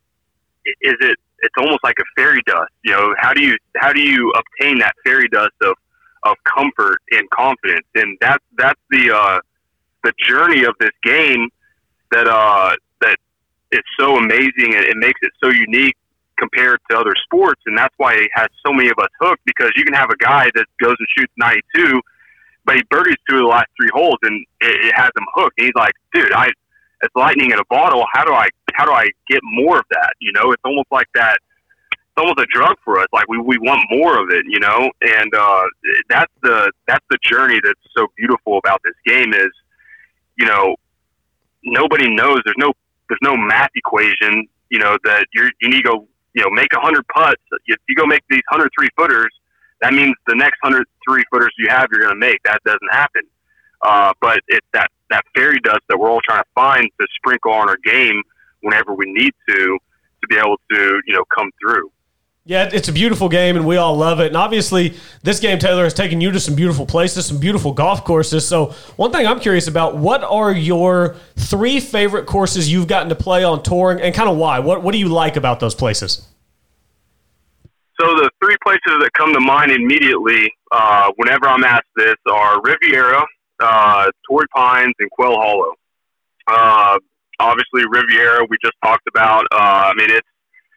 is it, it's almost like a fairy dust, you know, how do you, how do you obtain that fairy dust of, of comfort and confidence? And that's, that's the, uh, the journey of this game that, uh, that is so amazing, and it makes it so unique compared to other sports. And that's why it has so many of us hooked, because you can have a guy that goes and shoots ninety-two, but he birdies two of the last three holes and it, it has him hooked. And he's like, dude, I, it's lightning in a bottle. How do I, how do I get more of that? You know, it's almost like that. It's almost a drug for us. Like we, we want more of it, you know? And, uh, that's the, that's the journey that's so beautiful about this game is, you know, nobody knows. There's no, there's no math equation, you know, that you're, you need to go, you know, make a hundred putts. If you go make these hundred three footers, that means the next hundred three footers you have, you're going to make. That doesn't happen. Uh, but it's that, that fairy dust that we're all trying to find to sprinkle on our game whenever we need to, to be able to, you know, come through. Yeah, it's a beautiful game, and we all love it. And obviously, this game, Taylor, has taken you to some beautiful places, some beautiful golf courses. So one thing I'm curious about, what are your three favorite courses you've gotten to play on tour, and kind of why? What What do you like about those places? So the three places that come to mind immediately uh, whenever I'm asked this are Riviera, uh, Torrey Pines, and Quail Hollow. Uh, obviously, Riviera, we just talked about. Uh, I mean, it's,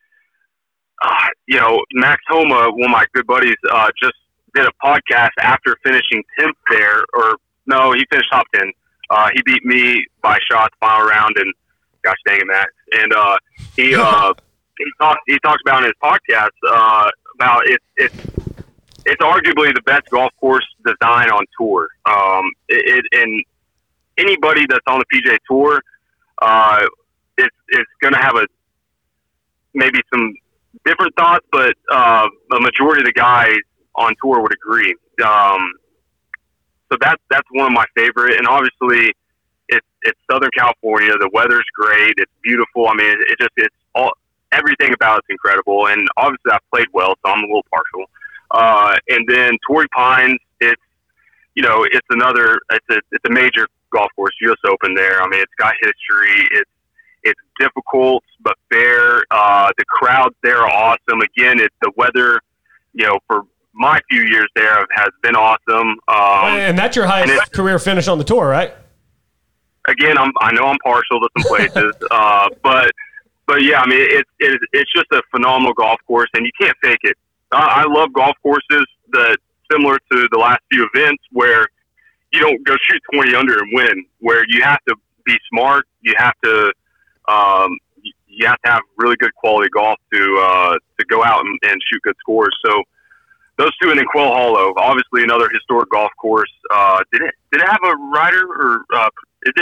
uh, you know, Max Homa, one of my good buddies, uh, just did a podcast after finishing tenth there. Or, no, he finished top ten. Uh, he beat me by shots final round, and gosh dang it, Max. And uh, he uh, he talked he talks about in his podcast uh, about it, it's it's arguably the best golf course design on tour. Um, it, it and anybody that's on the P G A Tour, uh, it's it's going to have a maybe some different thoughts, but uh, the majority of the guys on tour would agree. Um, so that's that's one of my favorite, and obviously it's it's Southern California. The weather's great. It's beautiful. I mean, it, it just it's all everything about it's incredible, and obviously I played well, so I'm a little partial. Uh, and then Torrey Pines, it's you know it's another it's a it's a major golf course, U S Open there. I mean, it's got history. It's it's difficult but fair. Uh, the crowds there are awesome. Again, it's the weather. You know, for my few years there has been awesome. Um, and that's your highest career finish on the tour, right? Again, I'm, I know I'm partial to some places, uh, but but yeah, I mean, it's it, it's just a phenomenal golf course, and you can't fake it. I, I love golf courses that similar to the last few events where you don't go shoot twenty under and win, where you have to be smart, you have to um, you have to have really good quality golf to uh, to go out and, and shoot good scores. So those two, and then Quail Hollow, obviously another historic golf course. Uh, did it did it have a rider or uh, is it? Range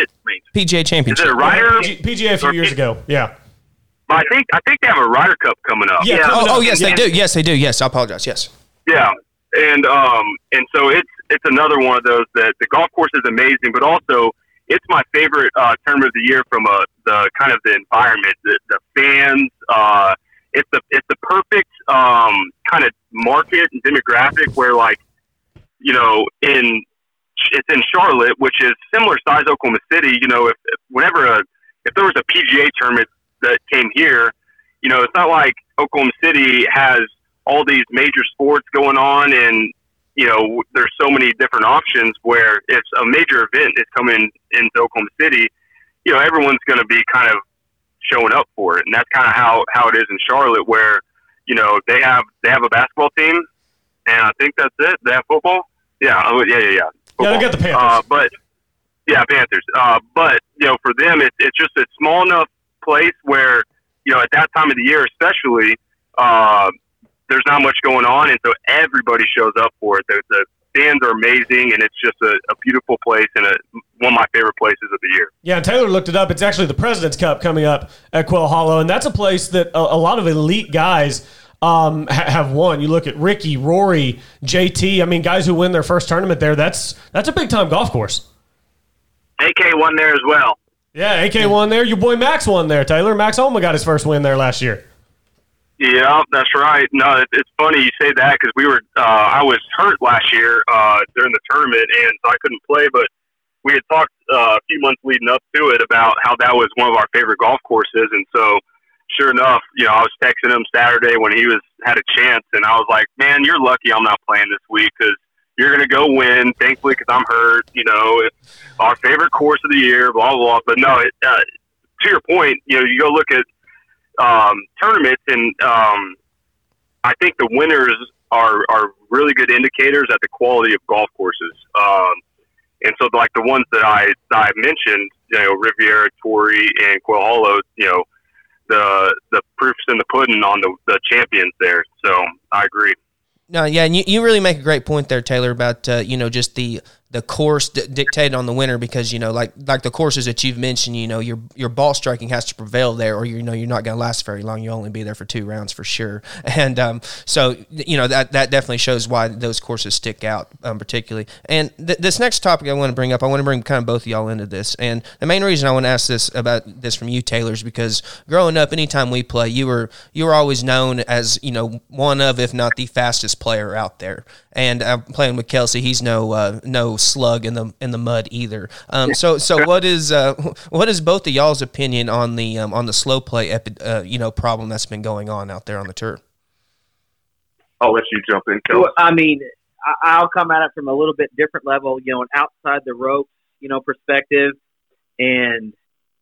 P G A Championship. Is it a Ryder? P G A a few years ago. Yeah. I think I think they have a Ryder Cup coming up. Yeah. Oh, oh yes, Yeah. they do. Yes, they do. Yes, I apologize. Yes. Yeah, and um, and so it's it's another one of those that the golf course is amazing, but also it's my favorite uh, tournament of the year from a the kind of the environment, the, the fans. Uh, it's the it's the perfect um, kind of market and demographic where, like, you know, in it's in Charlotte, which is similar size to Oklahoma City. You know, if, if whenever a if there was a P G A tournament that came here, you know, it's not like Oklahoma City has all these major sports going on, and you know, there's so many different options where if a major event is coming into Oklahoma City, you know, everyone's going to be kind of showing up for it. And that's kind of how, how it is in Charlotte, where, you know, they have, they have a basketball team, and I think that's it. They have football. Yeah. Oh, yeah, yeah, yeah. Football. Yeah, they got the Panthers. Uh, but yeah, Panthers. Uh, but, you know, for them, it's, it's just a small enough place where, you know, at that time of the year, especially, uh, there's not much going on, and so everybody shows up for it. The, the fans are amazing, and it's just a, a beautiful place and a, one of my favorite places of the year. Yeah, and Taylor looked it up. It's actually the President's Cup coming up at Quail Hollow, and that's a place that a, a lot of elite guys um, ha- have won. You look at Ricky, Rory, J T. I mean, guys who win their first tournament there. That's that's a big time golf course. A K won there as well. Yeah, A K won there. Your boy Max won there. Taylor Max Homa got his first win there last year. Yeah, that's right. No, it, it's funny you say that because we were uh, I was hurt last year uh, during the tournament, and so I couldn't play. But we had talked uh, a few months leading up to it about how that was one of our favorite golf courses, and so sure enough, you know, I was texting him Saturday when he was had a chance, and I was like, "Man, you're lucky I'm not playing this week because you're gonna go win." Thankfully, because I'm hurt. You know, it's our favorite course of the year. Blah blah blah. But no, it, uh, to your point, you know, you go look at um, tournaments, and um, I think the winners are are really good indicators at the quality of golf courses. Um, and so, like the ones that I that I mentioned, you know, Riviera, Torrey, and Quail Hollow, you know, the the proof's in the pudding on the the champions there. So I agree. No, yeah, and you, you really make a great point there, Taylor, about uh, you know, just the the course d- dictated on the winner, because you know, like like the courses that you've mentioned, you know, your your ball striking has to prevail there, or you know you're not going to last very long. You'll only be there for two rounds for sure, and um, so you know that that definitely shows why those courses stick out, um, particularly. And th- this next topic I want to bring up, I want to bring kind of both of y'all into this, and the main reason I want to ask this about this from you, Taylor, is because growing up, anytime we play, you were you were always known as, you know, one of, if not the fastest player out there. And I'm playing with Kelsey. He's no uh, no slug in the in the mud either. Um, so so what is uh, what is both of y'all's opinion on the um, on the slow play epi- uh, you know problem that's been going on out there on the tour? I'll let you jump in, Kelsey. Well, I mean, I- I'll come at it from a little bit different level, you know, an outside the ropes, you know, perspective. And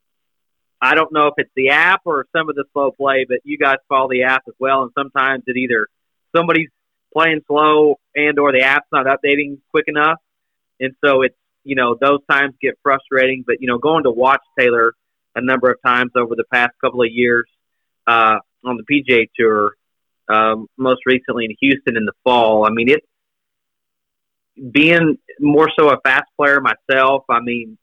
I don't know if it's the app or some of the slow play, but you guys follow the app as well. And sometimes it either somebody's playing slow and or the app's not updating quick enough. And so it's, you know, those times get frustrating. But, you know, going to watch Taylor a number of times over the past couple of years uh, on the P G A Tour, um, most recently in Houston in the fall, I mean, it's being more so a fast player myself. I mean,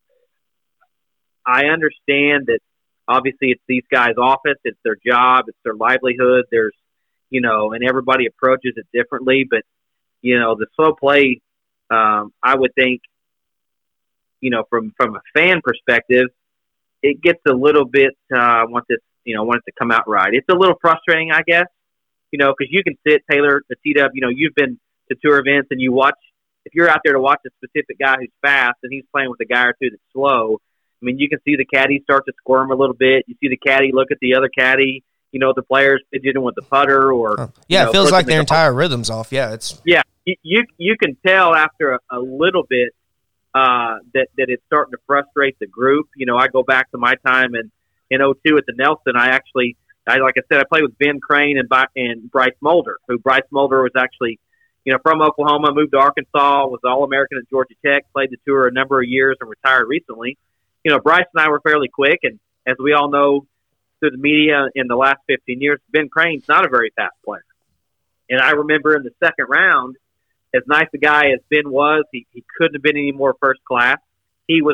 I understand that obviously it's these guys' office, it's their job, it's their livelihood. There's, you know, and everybody approaches it differently. But, you know, the slow play, um, I would think, you know, from, from a fan perspective, it gets a little bit, uh, I want this, you know, I want it to come out right. It's a little frustrating, I guess, you know, because you can sit, Taylor, the T-Dub, you know, you've been to tour events and you watch, if you're out there to watch a specific guy who's fast and he's playing with a guy or two that's slow, I mean, you can see the caddy start to squirm a little bit. You see the caddy look at the other caddy. You know, the players fidgeting with the putter, or oh. yeah, you know, it feels like their the entire rhythm's off. Yeah, it's yeah. You you, you can tell after a, a little bit uh, that that it's starting to frustrate the group. You know, I go back to my time in in oh two at the Nelson. I actually, I like I said, I played with Ben Crane and and Bryce Mulder, who Bryce Mulder was actually, you know, from Oklahoma, moved to Arkansas, was All-American at Georgia Tech, played the tour a number of years, and retired recently. You know, Bryce and I were fairly quick, and as we all know through the media in the last fifteen years, Ben Crane's not a very fast player. And I remember in the second round, as nice a guy as Ben was, he, he couldn't have been any more first class. He was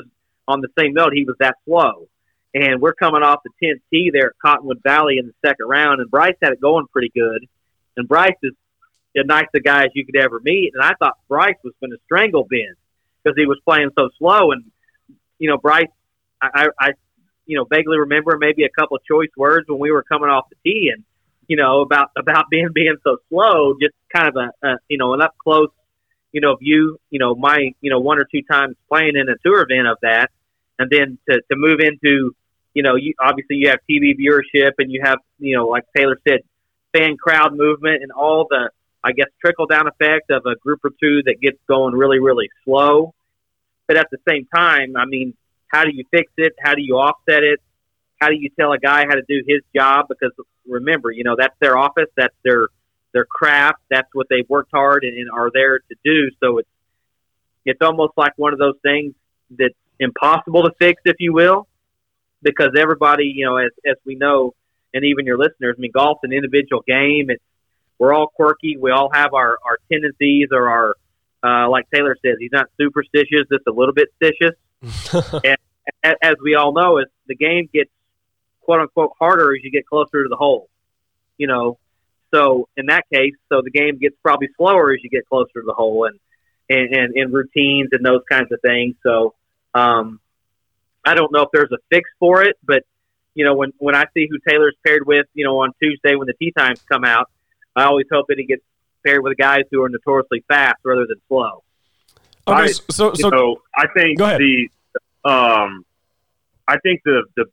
on the same note, he was that slow. And we're coming off the tenth tee there at Cottonwood Valley in the second round, and Bryce had it going pretty good. And Bryce is as nice a guy as you could ever meet. And I thought Bryce was going to strangle Ben because he was playing so slow. And, you know, Bryce, I, I, you know, vaguely remember maybe a couple of choice words when we were coming off the tee and, you know, about, about Ben being so slow, just kind of a, a, you know, an up close, you know, view, you know, my, you know, one or two times playing in a tour event of that. And then to, to move into, you know, you obviously you have T V viewership and you have, you know, like Taylor said, fan crowd movement and all the, I guess, trickle down effect of a group or two that gets going really, really slow. But at the same time, I mean, how do you fix it? How do you offset it? How do you tell a guy how to do his job? Because remember, you know, that's their office, that's their their craft, that's what they've worked hard and, and are there to do. So it's it's almost like one of those things that's impossible to fix, if you will, because everybody, you know, as as we know, and even your listeners, I mean, golf's an individual game. It's we're all quirky. We all have our, our tendencies or our, uh, like Taylor says, he's not superstitious, just a little bit stitious. And as we all know, as the game gets quote unquote harder as you get closer to the hole, you know. So in that case, so the game gets probably slower as you get closer to the hole, and and, and, and routines and those kinds of things. So um, I don't know if there's a fix for it, but you know, when when I see who Taylor's paired with, you know, on Tuesday when the tee times come out, I always hope that he gets paired with guys who are notoriously fast rather than slow. Okay, I, so so know, I think go ahead. the um, I think the the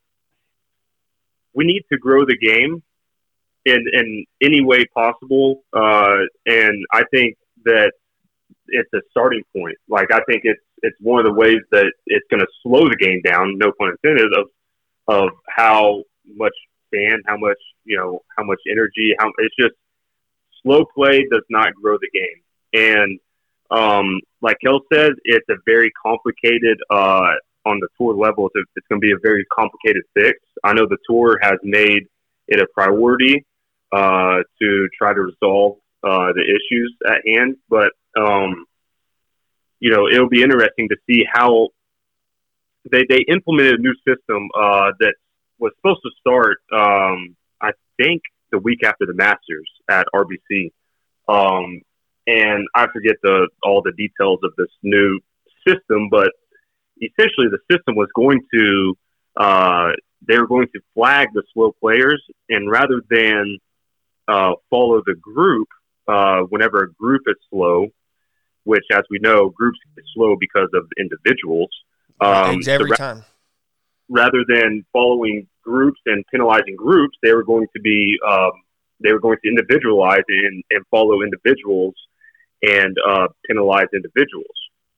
we need to grow the game in in any way possible, uh, and I think that it's a starting point. Like I think it's it's one of the ways that it's going to slow the game down. No pun intended. Of of how much fan, how much you know, how much energy. How it's just slow play does not grow the game, and um, like Kel said, it's a very complicated uh, on the tour level. It's, it's going to be a very complicated fix. I know the tour has made it a priority uh, to try to resolve uh, the issues at hand, but um, you know, it'll be interesting to see how they they implemented a new system uh, that was supposed to start. Um, I think the week after the Masters at R B C. Um, and I forget the all the details of this new system, but essentially the system was going to, uh, they were going to flag the slow players, and rather than uh, follow the group, uh, whenever a group is slow, which as we know, groups get slow because of individuals. Um, every ra- time. Rather than following groups and penalizing groups, they were going to be um, they were going to individualize and, and follow individuals and uh, penalize individuals.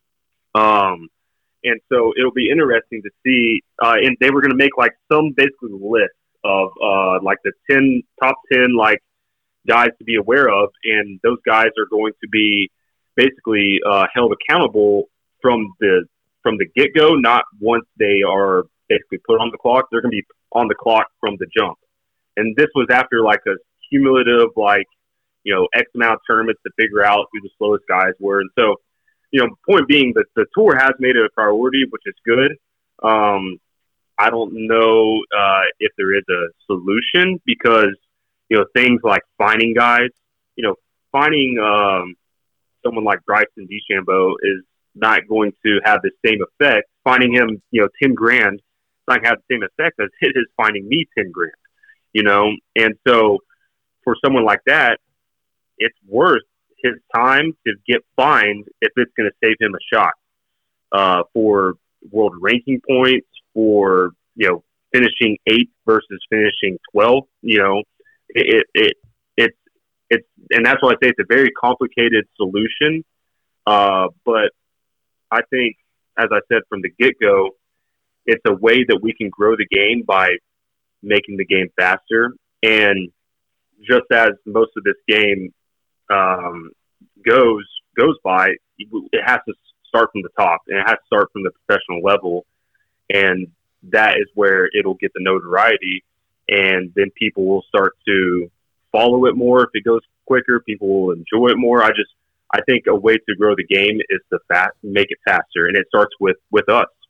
Um, and so it'll be interesting to see. Uh, and they were going to make like some basically list of uh, like the ten top ten like guys to be aware of, and those guys are going to be basically uh, held accountable from the from the get go. Not once they are basically put on the clock. They're going to be on the clock from the jump. And this was after like a cumulative, like, you know, X amount of tournaments to figure out who the slowest guys were. And so, you know, point being that the tour has made it a priority, which is good. Um, I don't know uh, if there is a solution because, you know, things like finding guys, you know, finding um, someone like Bryson DeChambeau is not going to have the same effect. Finding him, you know, ten grand, not have the same effect as it is finding me ten grand, you know? And so for someone like that, it's worth his time to get fined if it's going to save him a shot uh, for world ranking points, for, you know, finishing eighth versus finishing twelfth, you know, it, it, it, it's, and that's why I say it's a very complicated solution. Uh, but I think, as I said from the get-go, it's a way that we can grow the game by making the game faster. And just as most of this game um, goes goes by, it has to start from the top, and it has to start from the professional level. And that is where it'll get the notoriety, and then people will start to follow it more. If it goes quicker, people will enjoy it more. I just, I think a way to grow the game is to fast, make it faster, and it starts with, with us.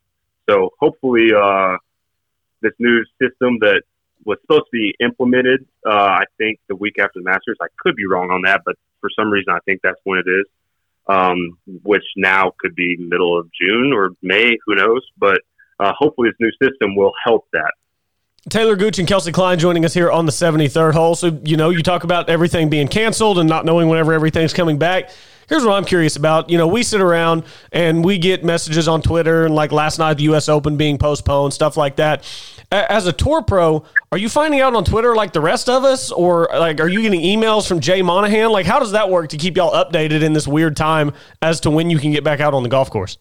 So hopefully uh, this new system that was supposed to be implemented, uh, I think the week after the Masters, I could be wrong on that, but for some reason I think that's when it is, um, which now could be middle of June or May, who knows. But uh, hopefully this new system will help that. Taylor Gooch and Kelsey Klein joining us here on the seventy-third hole. So, you know, you talk about everything being canceled and not knowing whenever everything's coming back. Here's what I'm curious about. You know, we sit around and we get messages on Twitter, and like last night, the U S Open being postponed, stuff like that. As a tour pro, are you finding out on Twitter like the rest of us, or like are you getting emails from Jay Monahan? Like, how does that work to keep y'all updated in this weird time as to when you can get back out on the golf course?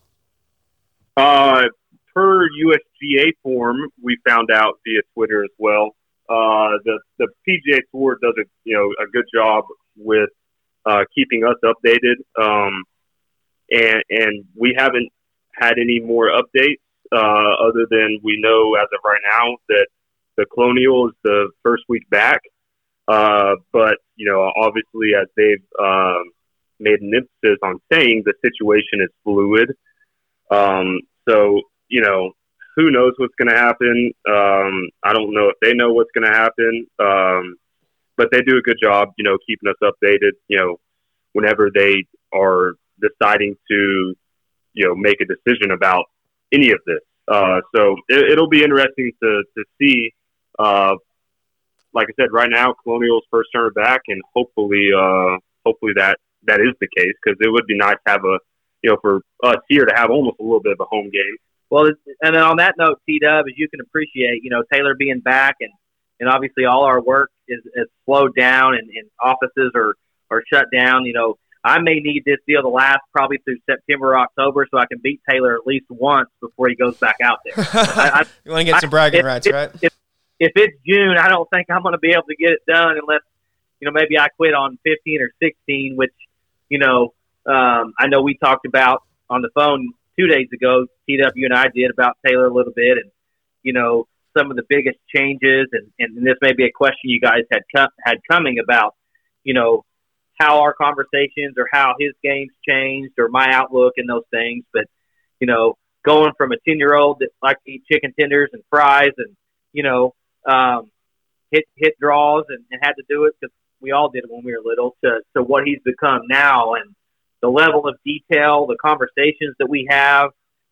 Uh, per U S G A form, we found out via Twitter as well. Uh, the the P G A Tour does a you know a good job with uh, keeping us updated, um, and and we haven't had any more updates uh, other than we know as of right now that the Colonial is the first week back. Uh, but you know, obviously, as they've um, made an emphasis on saying the situation is fluid. Um, so you know. Who knows what's going to happen? Um, I don't know if they know what's going to happen, um, but they do a good job, you know, keeping us updated, you know, whenever they are deciding to, you know, make a decision about any of this. Uh, so it, it'll be interesting to, to see, uh, like I said, right now, Colonial's first turn back, and hopefully, uh, hopefully that, that is the case, because it would be nice to have a, you know, for us here to have almost a little bit of a home game. Well, and then on that note, T-Dub, as you can appreciate, you know, Taylor being back and, and obviously all our work is, is slowed down and, and offices are, are shut down. You know, I may need this deal to last probably through September or October so I can beat Taylor at least once before he goes back out there. I, I, you want to get some bragging I, rights, if, right? If, if it's June, I don't think I'm going to be able to get it done unless, you know, maybe I quit on fifteen or sixteen, which, you know, um, I know we talked about on the phone two days ago, T W and I did about Taylor a little bit, and you know some of the biggest changes, and, and this may be a question you guys had com- had coming about, you know, how our conversations or how his game's changed or my outlook and those things. But you know, going from a ten year old that liked to eat chicken tenders and fries, and you know, um, hit hit draws and, and had to do it because we all did it when we were little, to to what he's become now, and the level of detail, the conversations that we have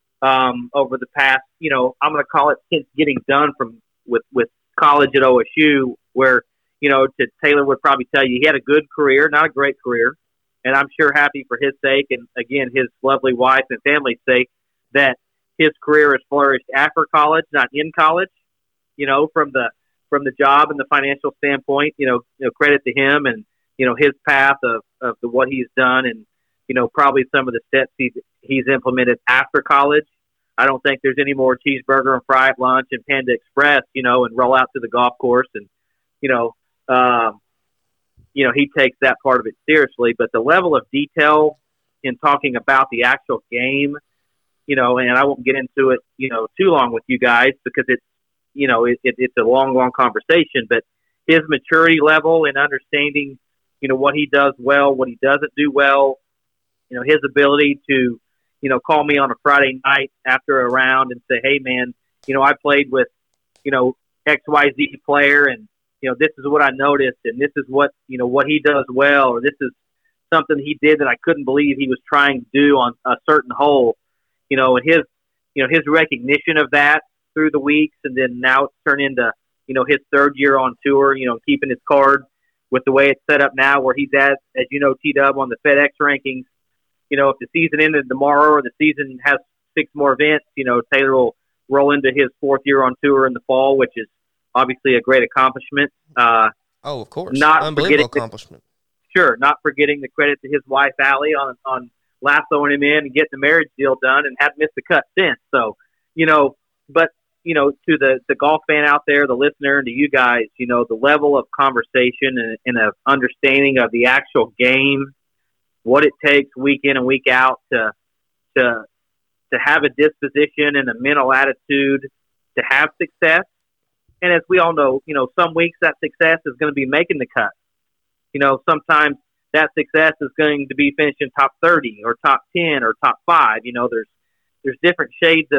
um, over the past, you know, I'm going to call it since getting done from with, with college at O S U, where, you know, to Taylor would probably tell you he had a good career, not a great career. And I'm sure happy for his sake and, again, his lovely wife and family's sake that his career has flourished after college, not in college, you know, from the from the job and the financial standpoint, you know, you know credit to him and, you know, his path of, of the, what he's done and, you know, probably some of the steps he's, he's implemented after college. I don't think there's any more cheeseburger and fry at lunch and Panda Express, you know, and roll out to the golf course. And, you know, um, you know, he takes that part of it seriously. But the level of detail in talking about the actual game, you know, and I won't get into it, you know, too long with you guys because it's, you know, it, it, it's a long, long conversation. But his maturity level and understanding, you know, what he does well, what he doesn't do well, you know, his ability to, you know, call me on a Friday night after a round and say, hey, man, you know, I played with, you know, X Y Z player and, you know, this is what I noticed and this is what, you know, what he does well, or this is something he did that I couldn't believe he was trying to do on a certain hole, you know, and his, you know, his recognition of that through the weeks and then now it's turned into, you know, his third year on tour, you know, keeping his card with the way it's set up now where he's at, as you know, T-Dub on the FedEx rankings. You know, if the season ended tomorrow or the season has six more events, you know, Taylor will roll into his fourth year on tour in the fall, which is obviously a great accomplishment. Uh, oh, of course. Not Unbelievable accomplishment. The, sure. Not forgetting the credit to his wife, Allie, on, on lassoing him in and getting the marriage deal done and haven't missed a cut since. So, you know, but, you know, to the, the golf fan out there, the listener, and to you guys, you know, the level of conversation and, and of understanding of the actual game, what it takes week in and week out to to to have a disposition and a mental attitude to have success. And as we all know, you know, some weeks that success is going to be making the cut. You know, sometimes that success is going to be finishing top thirty or top ten or top five. You know, there's there's different shades of,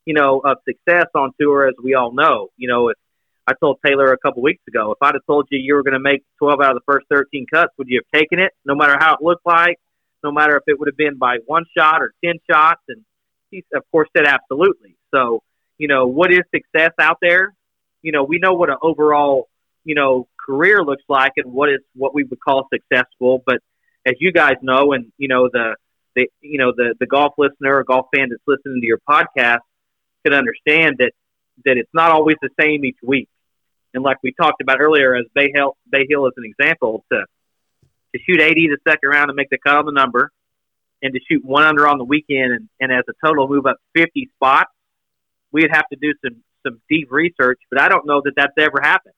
you know, of success on tour, as we all know. You know, if I told Taylor a couple weeks ago, if I'd have told you you were going to make twelve out of the first thirteen cuts, would you have taken it, no matter how it looked like, no matter if it would have been by one shot or ten shots? And he, of course, said absolutely. So, you know, what is success out there? You know, we know what an overall, you know, career looks like and what is what we would call successful. But as you guys know, and, you know, the, the you know, the, the golf listener or golf fan that's listening to your podcast can understand that, that it's not always the same each week. And like we talked about earlier, as Bay Hill, Bay Hill is an example, to to shoot eighty the second round and make the cut on the number, and to shoot one under on the weekend, and, and as a total move up fifty spots, we'd have to do some, some deep research, but I don't know that that's ever happened.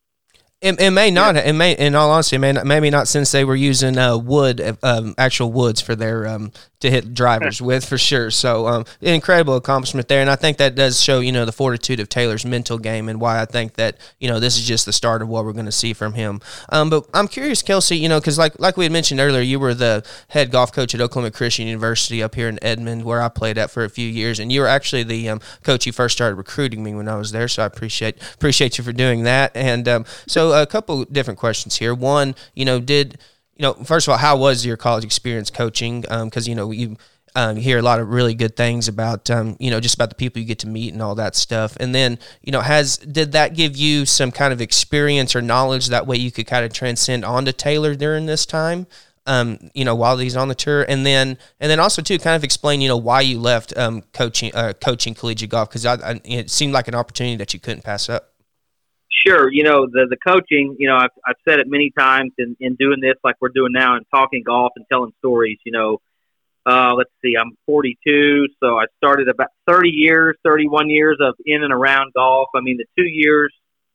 It, it may not. It may, in all honesty, it may not, maybe not, since they were using uh, wood, um, actual woods for their um, to hit drivers with, for sure. So, um, incredible accomplishment there, and I think that does show, you know, the fortitude of Taylor's mental game, and why I think that, you know, this is just the start of what we're going to see from him. Um, but I'm curious, Kelsey, you know, because like like we had mentioned earlier, you were the head golf coach at Oklahoma Christian University up here in Edmond, where I played at for a few years, and you were actually the um, coach who first started recruiting me when I was there. So I appreciate appreciate you for doing that. And um, so. A couple different questions here. One, you know, did, you know, first of all, how was your college experience coaching? Because, um, you know, you um, hear a lot of really good things about, um, you know, just about the people you get to meet and all that stuff. And then, you know, has, did that give you some kind of experience or knowledge that way you could kind of transcend onto Taylor during this time? Um, you know, while he's on the tour, and then and then also too, kind of explain, you know, why you left um, coaching uh, coaching collegiate golf, because I, I, it seemed like an opportunity that you couldn't pass up. Sure. You know, the, the coaching, you know, I've, I've said it many times in, in doing this like we're doing now and talking golf and telling stories, you know, uh, let's see, I'm forty-two. So I started about thirty years, thirty-one years of in and around golf. I mean, the two years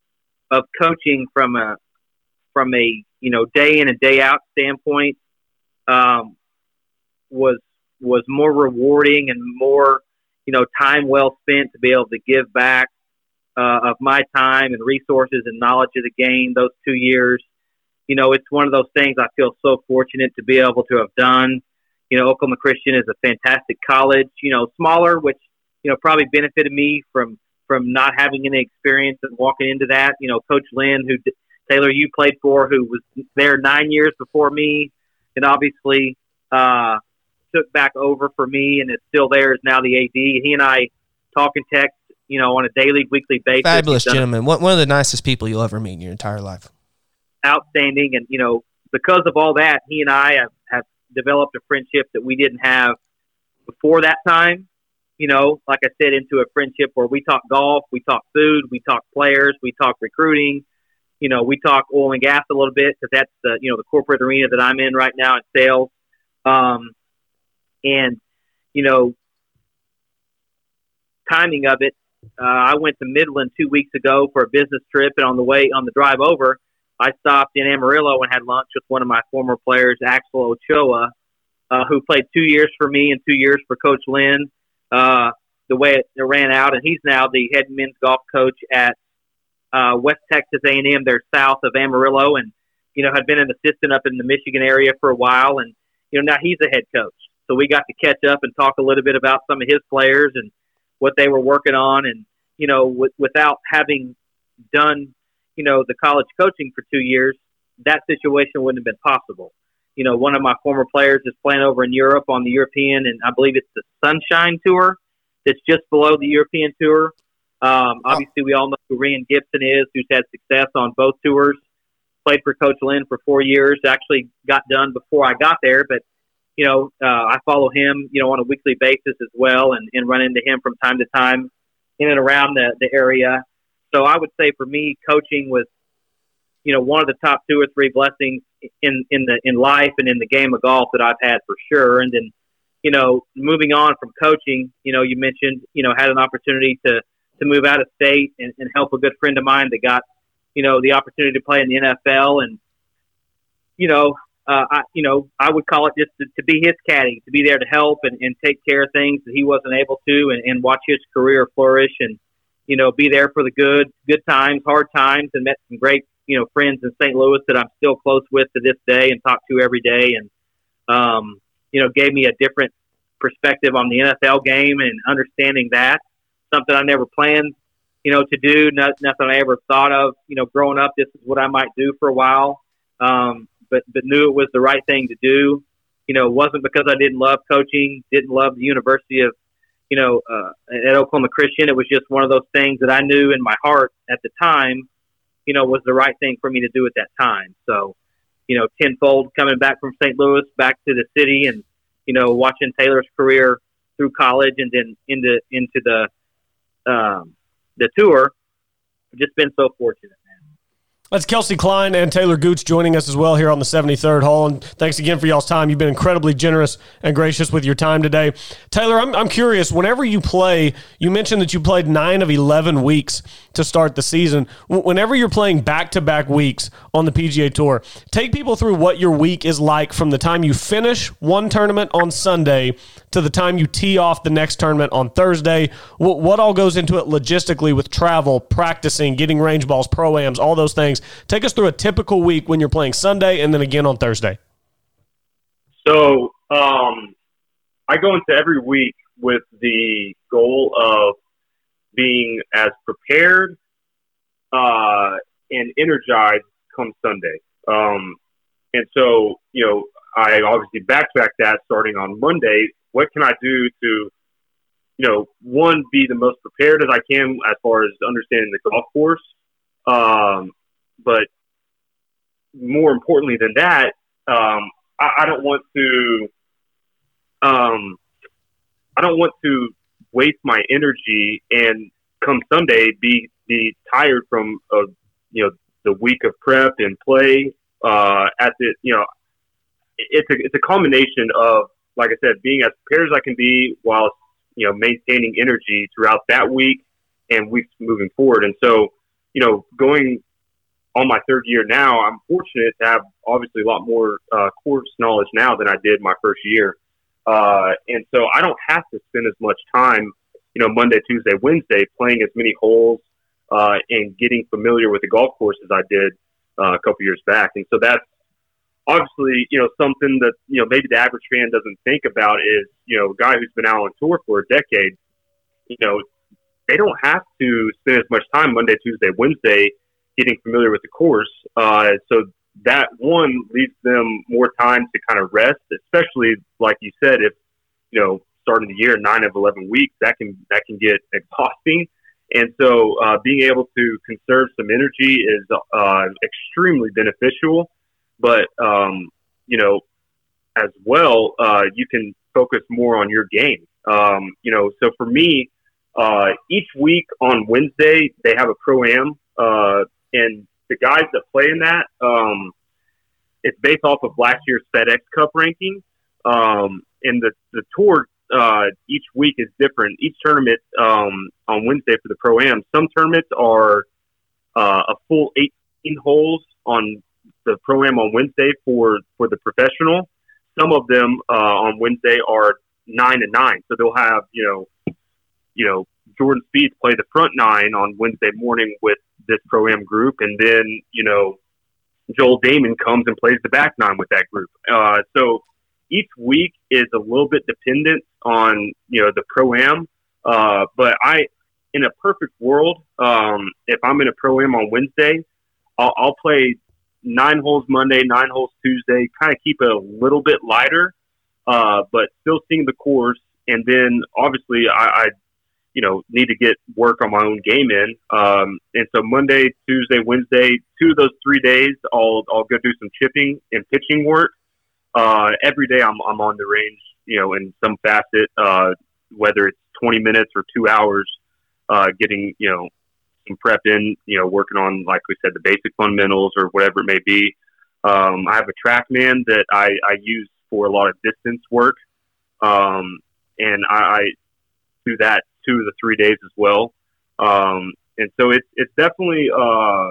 of coaching from a, from a, you know, day in and day out standpoint, um, was, was more rewarding and more, you know, time well spent to be able to give back Uh, of my time and resources and knowledge of the game those two years. You know, it's one of those things I feel so fortunate to be able to have done. You know, Oklahoma Christian is a fantastic college, you know, smaller, which, you know, probably benefited me from, from not having any experience and walking into that. You know, Coach Lynn, who Taylor, you played for, who was there nine years before me, and obviously uh, took back over for me and is still there, is now the A D. He and I talk and text, you know, on a daily, weekly basis. Fabulous gentleman. One, one of the nicest people you'll ever meet in your entire life. Outstanding. And, you know, because of all that, he and I have, have developed a friendship that we didn't have before that time. You know, like I said, into a friendship where we talk golf, we talk food, we talk players, we talk recruiting. You know, we talk oil and gas a little bit, because that's the, you know, the corporate arena that I'm in right now in sales. Um, and, you know, timing of it, Uh, I went to Midland two weeks ago for a business trip, and on the way, on the drive over, I stopped in Amarillo and had lunch with one of my former players, Axel Ochoa, uh, who played two years for me and two years for Coach Lynn, uh, the way it, it ran out. And he's now the head men's golf coach at uh, West Texas A and M. They're south of Amarillo, and, you know, had been an assistant up in the Michigan area for a while. And, you know, now he's the head coach. So we got to catch up and talk a little bit about some of his players and what they were working on. And, you know, w- without having done, you know, the college coaching for two years, that situation wouldn't have been possible. You know, one of my former players is playing over in Europe on the European, and I believe it's the Sunshine Tour that's just below the European Tour. Um, obviously, we all know who Rian Gibson is, who's had success on both tours. Played for Coach Lynn for four years. Actually got done before I got there, but, you know, uh, I follow him, you know, on a weekly basis as well, and, and run into him from time to time in and around the, the area. So I would say for me, coaching was, you know, one of the top two or three blessings in, in the, in life and in the game of golf that I've had for sure. And then, you know, moving on from coaching, you know, you mentioned, you know, had an opportunity to, to move out of state and, and help a good friend of mine that got, you know, the opportunity to play in the N F L. And, you know, Uh, I, you know, I would call it just to, to be his caddy, to be there to help and, and take care of things that he wasn't able to, and, and watch his career flourish, and, you know, be there for the good, good times, hard times, and met some great, you know, friends in Saint Louis that I'm still close with to this day and talk to every day. And, um, you know, gave me a different perspective on the N F L game and understanding that. something I never planned, you know, to do, not, nothing I ever thought of, you know, growing up. This is what I might do for a while, um, but, but knew it was the right thing to do. You know, it wasn't because I didn't love coaching, didn't love the University of, you know, uh, at Oklahoma Christian. It was just one of those things that I knew in my heart at the time, you know, was the right thing for me to do at that time. So, you know, tenfold coming back from Saint Louis back to the city and, you know, watching Taylor's career through college and then into, into the, um, the tour. I've just been so fortunate. That's Kelsey Klein and Taylor Gooch joining us as well here on the seventy-third hole. And thanks again for y'all's time. You've been incredibly generous and gracious with your time today. Taylor, I'm, I'm curious, whenever you play, you mentioned that you played nine of eleven weeks to start the season. Whenever you're playing back-to-back weeks on the P G A Tour, take people through what your week is like from the time you finish one tournament on Sunday to the time you tee off the next tournament on Thursday. What, what all goes into it logistically with travel, practicing, getting range balls, pro-ams, all those things? Take us through a typical week when you're playing Sunday and then again on Thursday. So um, I go into every week with the goal of being as prepared uh, and energized come Sunday. Um, and so, you know, I obviously backtrack that starting on Monday. What can I do to, you know, one, be the most prepared as I can as far as understanding the golf course? Um, But more importantly than that, um, I, I don't want to, um, I don't want to waste my energy and come Sunday be be tired from uh, you know the week of prep and play. Uh, at the you know, it's a it's a combination of, like I said, being as prepared as I can be while you know maintaining energy throughout that week and weeks moving forward. And so, you know, going on my third year now, I'm fortunate to have obviously a lot more uh, course knowledge now than I did my first year. Uh, and so I don't have to spend as much time, you know, Monday, Tuesday, Wednesday, playing as many holes uh, and getting familiar with the golf course as I did uh, a couple years back. And so that's obviously, you know, something that, you know, maybe the average fan doesn't think about is, you know, a guy who's been out on tour for a decade, you know, they don't have to spend as much time Monday, Tuesday, Wednesday getting familiar with the course. Uh, so that one leaves them more time to kind of rest, especially like you said, if, you know, starting the year, nine of eleven weeks, that can, that can get exhausting. And so uh, being able to conserve some energy is uh, extremely beneficial, but, um, you know, as well, uh, you can focus more on your game. Um, you know, so for me, uh, each week on Wednesday, they have a pro-am, uh, and the guys that play in that, um, it's based off of last year's FedEx Cup ranking. Um, and the, the tour uh, each week is different. Each tournament um, on Wednesday for the Pro-Am, some tournaments are uh, a full eighteen holes on the Pro-Am on Wednesday for, for the professional. Some of them uh, on Wednesday are nine and nine. So they'll have, you know, you know, Jordan Spieth play the front nine on Wednesday morning with this Pro-Am group, and then, you know, Joel Damon comes and plays the back nine with that group. Uh, so each week is a little bit dependent on, you know, the Pro-Am. Uh, but I, in a perfect world, um, if I'm in a Pro-Am on Wednesday, I'll, I'll play nine holes Monday, nine holes Tuesday, kind of keep it a little bit lighter, uh, but still seeing the course. And then obviously I, I you know, need to get work on my own game in. Um, and so Monday, Tuesday, Wednesday, two of those three days, I'll, I'll go do some chipping and pitching work. Uh, every day I'm, I'm on the range, you know, in some facet, uh, whether it's twenty minutes or two hours, uh, getting, you know, some prep in, you know, working on, like we said, the basic fundamentals or whatever it may be. Um, I have a TrackMan that I, I use for a lot of distance work. Um, and I, I do that two of the three days as well. Um, and so it's, it's definitely, uh,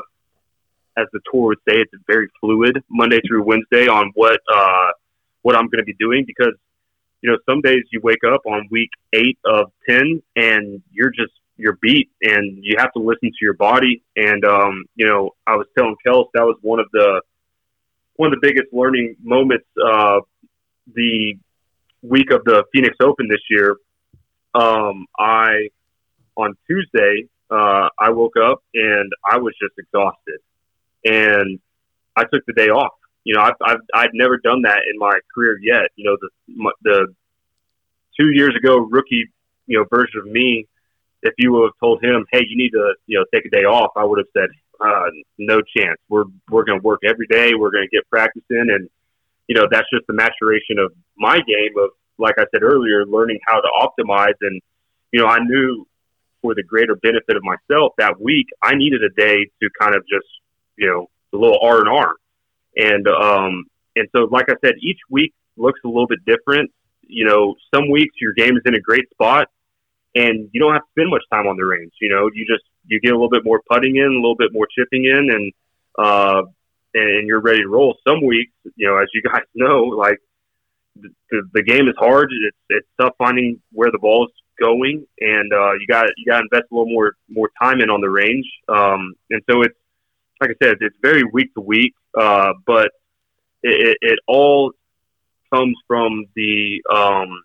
as the tour would say, it's very fluid Monday through Wednesday on what, uh, what I'm going to be doing, because, you know, some days you wake up on week eight of ten and you're just, you're beat and you have to listen to your body. And, um, you know, I was telling Kels, that was one of the, one of the biggest learning moments, uh, the week of the Phoenix Open this year. Um, I on Tuesday, uh, I woke up and I was just exhausted, and I took the day off. You know, I've, I've I'd never done that in my career yet. You know, the the two years ago rookie, you know, version of me, if you would have told him, hey, you need to, you know, take a day off, I would have said, uh, no chance. We're we're going to work every day. We're going to get practice in, and you know, that's just the maturation of my game of, like I said earlier, learning how to optimize. And you know, I knew for the greater benefit of myself that week, I needed a day to kind of just, you know, a little R and R. And, um, and so, like I said, each week looks a little bit different. You know, some weeks your game is in a great spot and you don't have to spend much time on the range. You know, you just, you get a little bit more putting in, a little bit more chipping in, and, uh, and you're ready to roll. Some weeks, you know, as you guys know, like the, the game is hard. It's, it's tough finding where the ball is going, and, uh, you got, you got to invest a little more, more time in on the range. Um, and so it's, like I said, it's very week to week, uh, but it, it, it all comes from the um,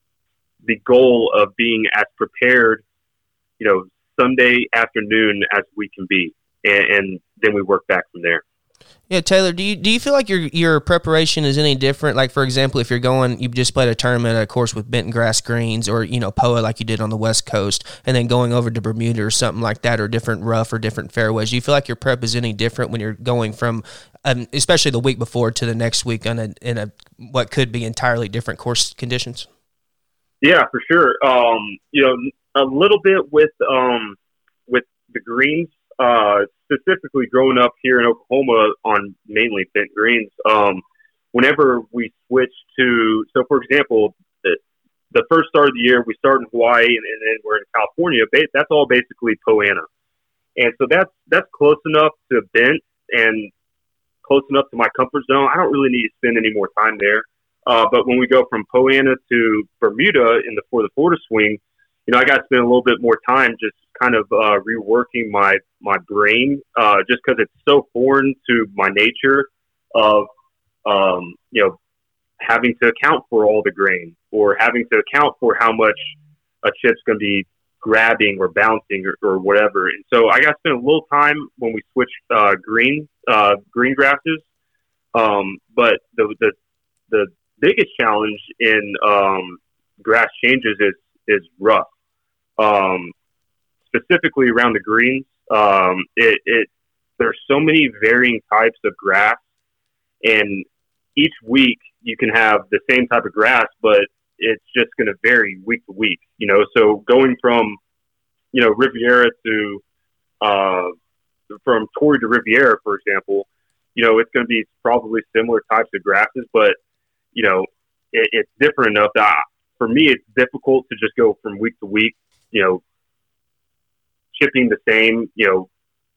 the goal of being as prepared, you know, Sunday afternoon as we can be, and, and then we work back from there. Yeah, Taylor, do you do you feel like your your preparation is any different? Like, for example, if you're going, you just played a tournament, of course, with bent grass greens, or you know, P O A like you did on the West Coast, and then going over to Bermuda or something like that, or different rough or different fairways. Do you feel like your prep is any different when you're going from, um, especially the week before to the next week on a in a what could be entirely different course conditions? Yeah, for sure. Um, you know, a little bit with um, with the greens. Uh, specifically growing up here in Oklahoma on mainly bent greens, um, whenever we switch to, so for example, the, the first start of the year, we start in Hawaii and, and then we're in California, that's all basically Poa annua. And so that's, that's close enough to bent and close enough to my comfort zone. I don't really need to spend any more time there. Uh, but when we go from Poa annua to Bermuda in the, for the Florida swing, you know, I got to spend a little bit more time just kind of uh, reworking my, my brain, uh, just because it's so foreign to my nature of, um, you know, having to account for all the grain or having to account for how much a chip's going to be grabbing or bouncing or, or whatever. And so I got to spend a little time when we switch uh, green uh, green grasses. Um, but the, the the biggest challenge in um, grass changes is is rough. Um, specifically around the greens, um, it, it, there's so many varying types of grass, and each week you can have the same type of grass, but it's just going to vary week to week, you know? So going from, you know, Riviera to, uh, from Torrey to Riviera, for example, you know, it's going to be probably similar types of grasses, but, you know, it, it's different enough that for me, it's difficult to just go from week to week, you know, chipping the same, you know,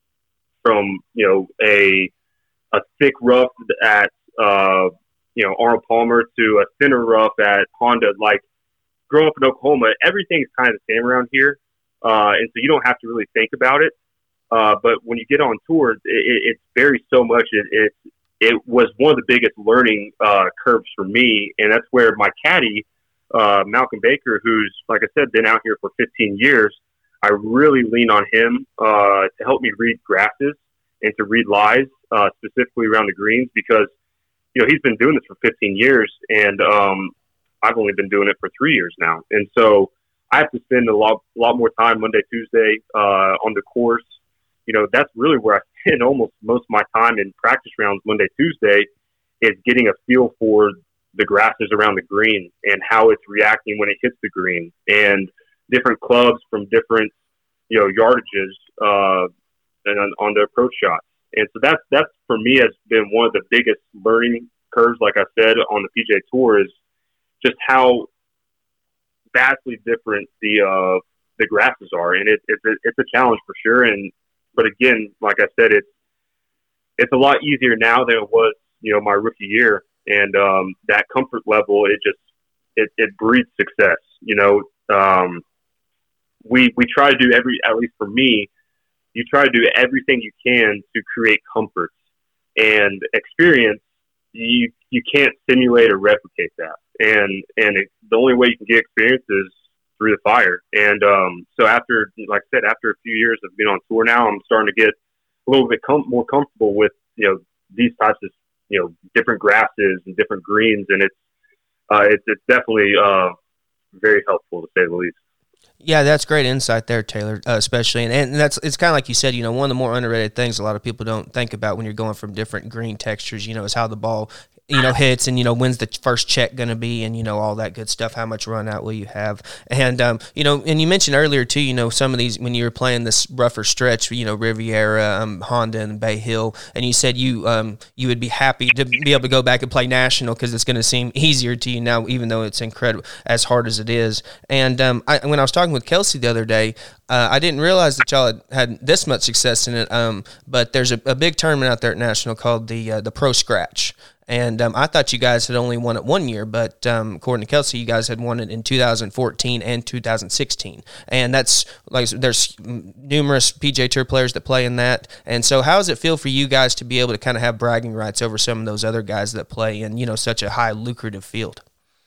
from, you know, a a thick rough at, uh, you know, Arnold Palmer to a thinner rough at Honda. Like, growing up in Oklahoma, everything's kind of the same around here. Uh, and so you don't have to really think about it. Uh, but when you get on tour, it, it varies so much. It, it, it was one of the biggest learning uh, curves for me. And that's where my caddy, uh, Malcolm Baker, who's, like I said, been out here for fifteen years, I really lean on him uh, to help me read grasses and to read lies, uh, specifically around the greens, because, you know, he's been doing this for fifteen years, and um, I've only been doing it for three years now. And so I have to spend a lot, lot more time Monday, Tuesday uh, on the course. You know, that's really where I spend almost most of my time in practice rounds Monday, Tuesday, is getting a feel for the grasses around the green and how it's reacting when it hits the green, and different clubs from different, you know, yardages uh, and on, on the approach shots. And so that's, that's for me has been one of the biggest learning curves, like I said, on the P G A Tour, is just how vastly different the uh, the grasses are. And it, it's, a, it's a challenge for sure. And but again, like I said, it's, it's a lot easier now than it was, you know, my rookie year. And um, that comfort level, it just, it, it breeds success. You know, um, we, we try to do every, at least for me, you try to do everything you can to create comfort and experience. You, you can't simulate or replicate that. And, and it, the only way you can get experience is through the fire. And um, so after, like I said, after a few years of being on tour now, I'm starting to get a little bit com- more comfortable with, you know, these types of, you know, different grasses and different greens. And it's, uh, it's, it's definitely uh, very helpful, to say the least. Yeah, that's great insight there, Taylor, uh, especially. And, and that's it's kind of like you said, you know, one of the more underrated things a lot of people don't think about when you're going from different green textures, you know, is how the ball, you know, hits and, you know, when's the first check going to be and, you know, all that good stuff. How much run out will you have? And, um, you know, and you mentioned earlier, too, you know, some of these when you were playing this rougher stretch, you know, Riviera, um, Honda, and Bay Hill, and you said you um, you would be happy to be able to go back and play national because it's going to seem easier to you now, even though it's incredible, as hard as it is. And um, I, when I was talking with Kelsey the other day, uh, I didn't realize that y'all had, had this much success in it, um, but there's a, a big tournament out there at National called the uh, the Pro Scratch. And um, I thought you guys had only won it one year, but um, according to Kelsey, you guys had won it in two thousand fourteen and two thousand sixteen. And that's like there's numerous P G A Tour players that play in that. And so, how does it feel for you guys to be able to kind of have bragging rights over some of those other guys that play in, you know, such a high lucrative field?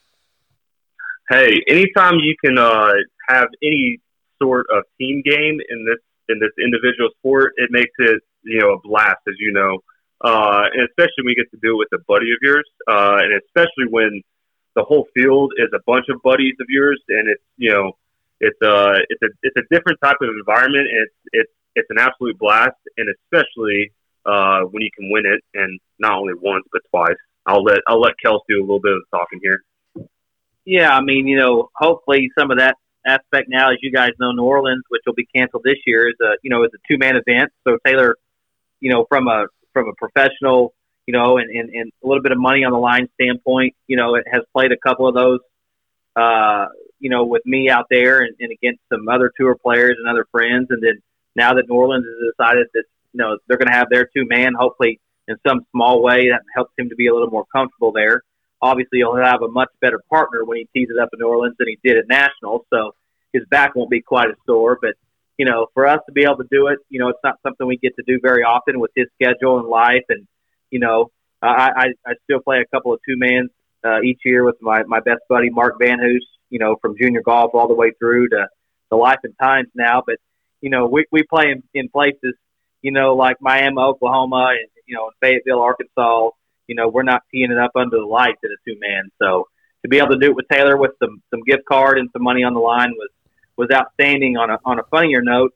Hey, anytime you can uh, have any sort of team game in this in this individual sport, it makes it, you know, a blast, as you know. Uh, and especially when you get to do it with a buddy of yours, uh, and especially when the whole field is a bunch of buddies of yours, and it's, you know, it's uh it's a it's a different type of environment. And it's it's it's an absolute blast, and especially uh, when you can win it, and not only once but twice. I'll let I'll let Kels do a little bit of the talking here. Yeah, I mean, you know, hopefully some of that aspect now, as you guys know, New Orleans, which will be canceled this year, is a you know is a two man event. So Taylor, you know, from a from a professional, you know, and, and, and a little bit of money on the line standpoint, you know, it has played a couple of those, uh, you know, with me out there and, and against some other tour players and other friends. And then now that New Orleans has decided that, you know, they're going to have their two man, hopefully in some small way that helps him to be a little more comfortable there. Obviously he'll have a much better partner when he tees it up in New Orleans than he did at National. So his back won't be quite as sore, but you know, for us to be able to do it, you know, it's not something we get to do very often with his schedule and life. And, you know, I, I, I still play a couple of two-mans uh, each year with my, my best buddy, Mark Van Hoos, you know, from junior golf all the way through to the Life and Times now. But, you know, we, we play in, in places, you know, like Miami, Oklahoma, and, you know, in Fayetteville, Arkansas. You know, we're not teeing it up under the lights at a two-man. So to be able to do it with Taylor with some, some gift card and some money on the line was, was outstanding. On a on a funnier note,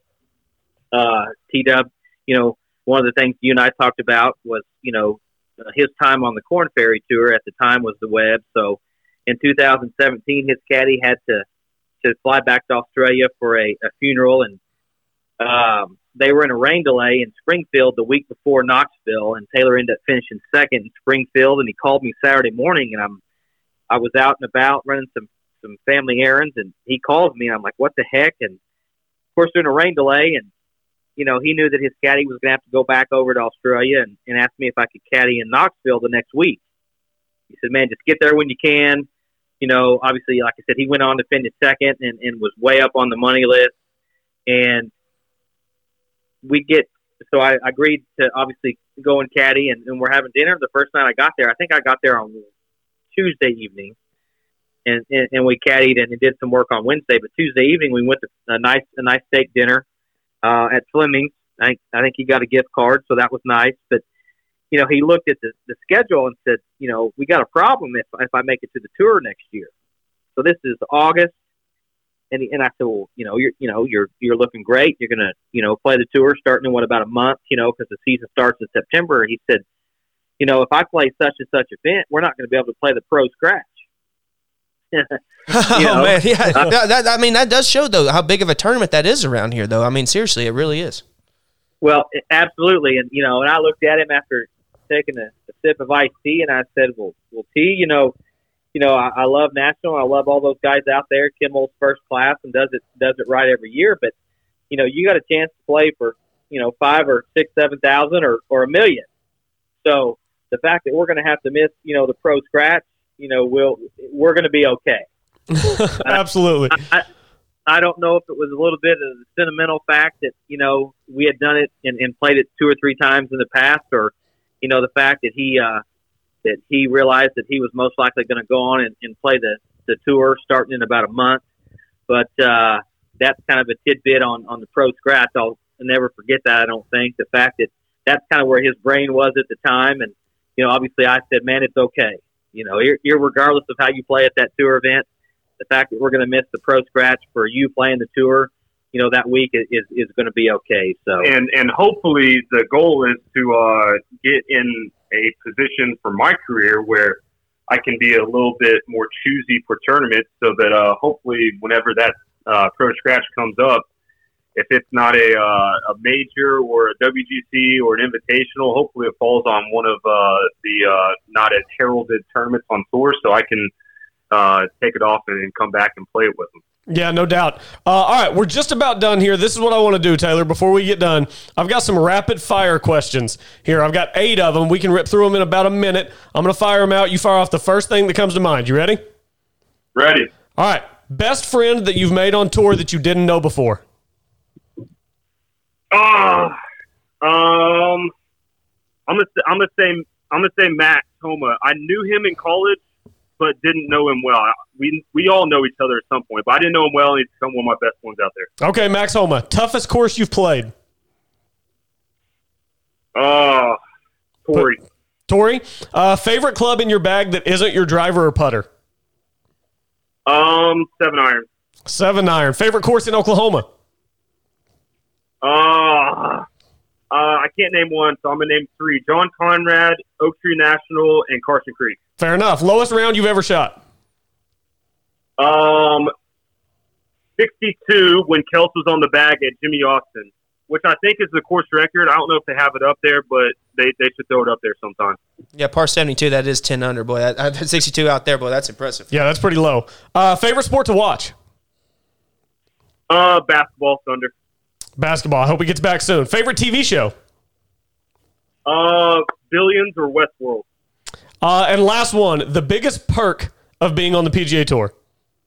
uh, T-Dub, you know, one of the things you and I talked about was, you know, uh, his time on the Corn Ferry Tour at the time was the Webb. So in two thousand seventeen, his caddy had to, to fly back to Australia for a, a funeral, and um, they were in a rain delay in Springfield the week before Knoxville, and Taylor ended up finishing second in Springfield, and he called me Saturday morning, and I'm I was out and about running some some family errands, and he calls me, and I'm like, what the heck? And of course, during a rain delay, and you know, he knew that his caddy was going to have to go back over to Australia and, and asked me if I could caddy in Knoxville the next week. He said, man, just get there when you can. You know, obviously, like I said, he went on to finish second and, and was way up on the money list. And we get, so I agreed to obviously go and caddy, and, and we're having dinner. The first night I got there, I think I got there on Tuesday evening. And, and, and we caddied and did some work on Wednesday. But Tuesday evening, we went to a nice a nice steak dinner uh, at Fleming's. I think, I think he got a gift card, so that was nice. But, you know, he looked at the, the schedule and said, you know, we got a problem if if I make it to the tour next year. So this is August. And, he, and I said, well, you know, you're you know you're you're looking great. You're gonna you know play the tour starting in what about a month, you know, because the season starts in September. He said, you know, if I play such and such event, we're not going to be able to play the Pro Scratch. oh know? man, yeah. Uh, that, that, I mean, that does show though how big of a tournament that is around here, though. I mean, seriously, it really is. Well, absolutely, and you know, and I looked at him after taking a, a sip of iced tea, and I said, "Well, well, T, you know, you know, I, I love National. I love all those guys out there. Kimmel's first class and does it does it right every year. But you know, you got a chance to play for you know five or six, seven thousand, or or a million. So the fact that we're going to have to miss, you know, the Pro Scratch." You know, we'll, we're going to be okay. Absolutely. I, I, I don't know if it was a little bit of the sentimental fact that, you know, we had done it and, and played it two or three times in the past, or, you know, the fact that he uh, that he realized that he was most likely going to go on and, and play the, the tour starting in about a month. But uh, that's kind of a tidbit on, on the pro scratch. I'll never forget that, I don't think. The fact that that's kind of where his brain was at the time. And, you know, obviously I said, man, it's okay. You know, ir- irregardless of how you play at that tour event, the fact that we're going to miss the pro scratch for you playing the tour, you know, that week is, is, is going to be okay. So, and, and hopefully the goal is to uh, get in a position for my career where I can be a little bit more choosy for tournaments, so that uh, hopefully whenever that uh, pro scratch comes up, if it's not a uh, a major or a W G C or an invitational, hopefully it falls on one of uh, the uh, not as heralded tournaments on tour, so I can uh, take it off and, and come back and play it with them. Yeah, no doubt. Uh, all right, we're just about done here. This is what I want to do, Taylor. Before we get done, I've got some rapid-fire questions here. I've got eight of them. We can rip through them in about a minute. I'm going to fire them out. You fire off the first thing that comes to mind. You ready? Ready. All right. Best friend that you've made on tour that you didn't know before? Oh, um, I'm gonna I'm gonna say I'm gonna say Max Homa. I knew him in college, but didn't know him well. We we all know each other at some point, but I didn't know him well, and he's become one of my best ones out there. Okay, Max Homa. Toughest course you've played? Uh, Torrey. Torrey. Uh, favorite club in your bag that isn't your driver or putter? Um, seven iron. Seven iron. Favorite course in Oklahoma? Uh, uh, I can't name one, so I'm going to name three. John Conrad, Oak Tree National, and Carson Creek. Fair enough. Lowest round you've ever shot? Um, sixty-two when Kels was on the bag at Jimmy Austin, which I think is the course record. I don't know if they have it up there, but they, they should throw it up there sometime. Yeah, par seventy-two, that is ten under, boy. I have sixty-two out there, boy. That's impressive. Yeah, that's pretty low. Uh, favorite sport to watch? Uh, basketball, Thunder. Basketball. I hope he gets back soon. Favorite T V show? Uh, Billions or Westworld. Uh, and last one, the biggest perk of being on the P G A Tour?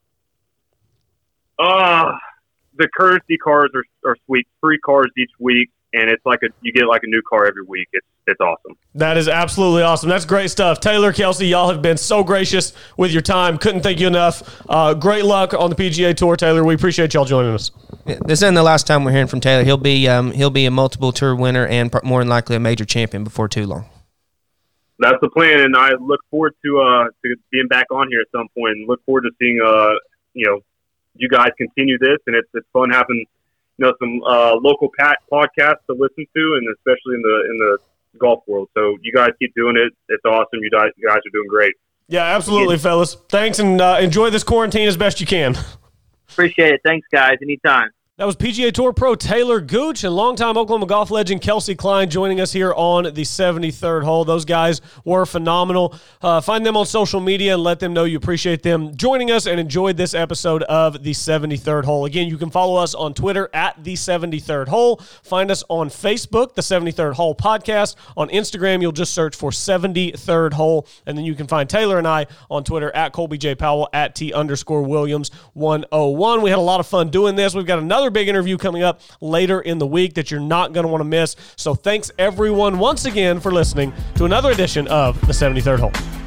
Uh, the courtesy cars are, are sweet. Free cars each week, and it's like a you get like a new car every week. It's it's awesome. That is absolutely awesome. That's great stuff. Taylor, Kelsey, y'all have been so gracious with your time. Couldn't thank you enough. Uh, great luck on the P G A Tour, Taylor. We appreciate y'all joining us. Yeah, this isn't the last time we're hearing from Taylor. He'll be um, he'll be a multiple tour winner and more than likely a major champion before too long. That's the plan, and I look forward to uh to being back on here at some point. And look forward to seeing uh you know you guys continue this, and it's it's fun having you know some uh, local pat podcasts to listen to, and especially in the in the golf world. So you guys keep doing it. It's awesome. You guys, you guys are doing great. Yeah, absolutely, fellas. Thanks, and uh, enjoy this quarantine as best you can. Appreciate it. Thanks, guys. Anytime. That was P G A Tour pro Taylor Gooch and longtime Oklahoma golf legend Kelsey Klein joining us here on the seventy-third hole. Those guys were phenomenal. Uh, find them on social media and let them know you appreciate them joining us and enjoyed this episode of the seventy-third hole. Again, you can follow us on Twitter at the seventy-third hole. Find us on Facebook, the seventy-third hole podcast. On Instagram, you'll just search for seventy-third hole. And then you can find Taylor and I on Twitter at Colby J. Powell, at T underscore Williams one oh one. We had a lot of fun doing this. We've got another big interview coming up later in the week that you're not going to want to miss. So thanks everyone once again for listening to another edition of the seventy-third hole.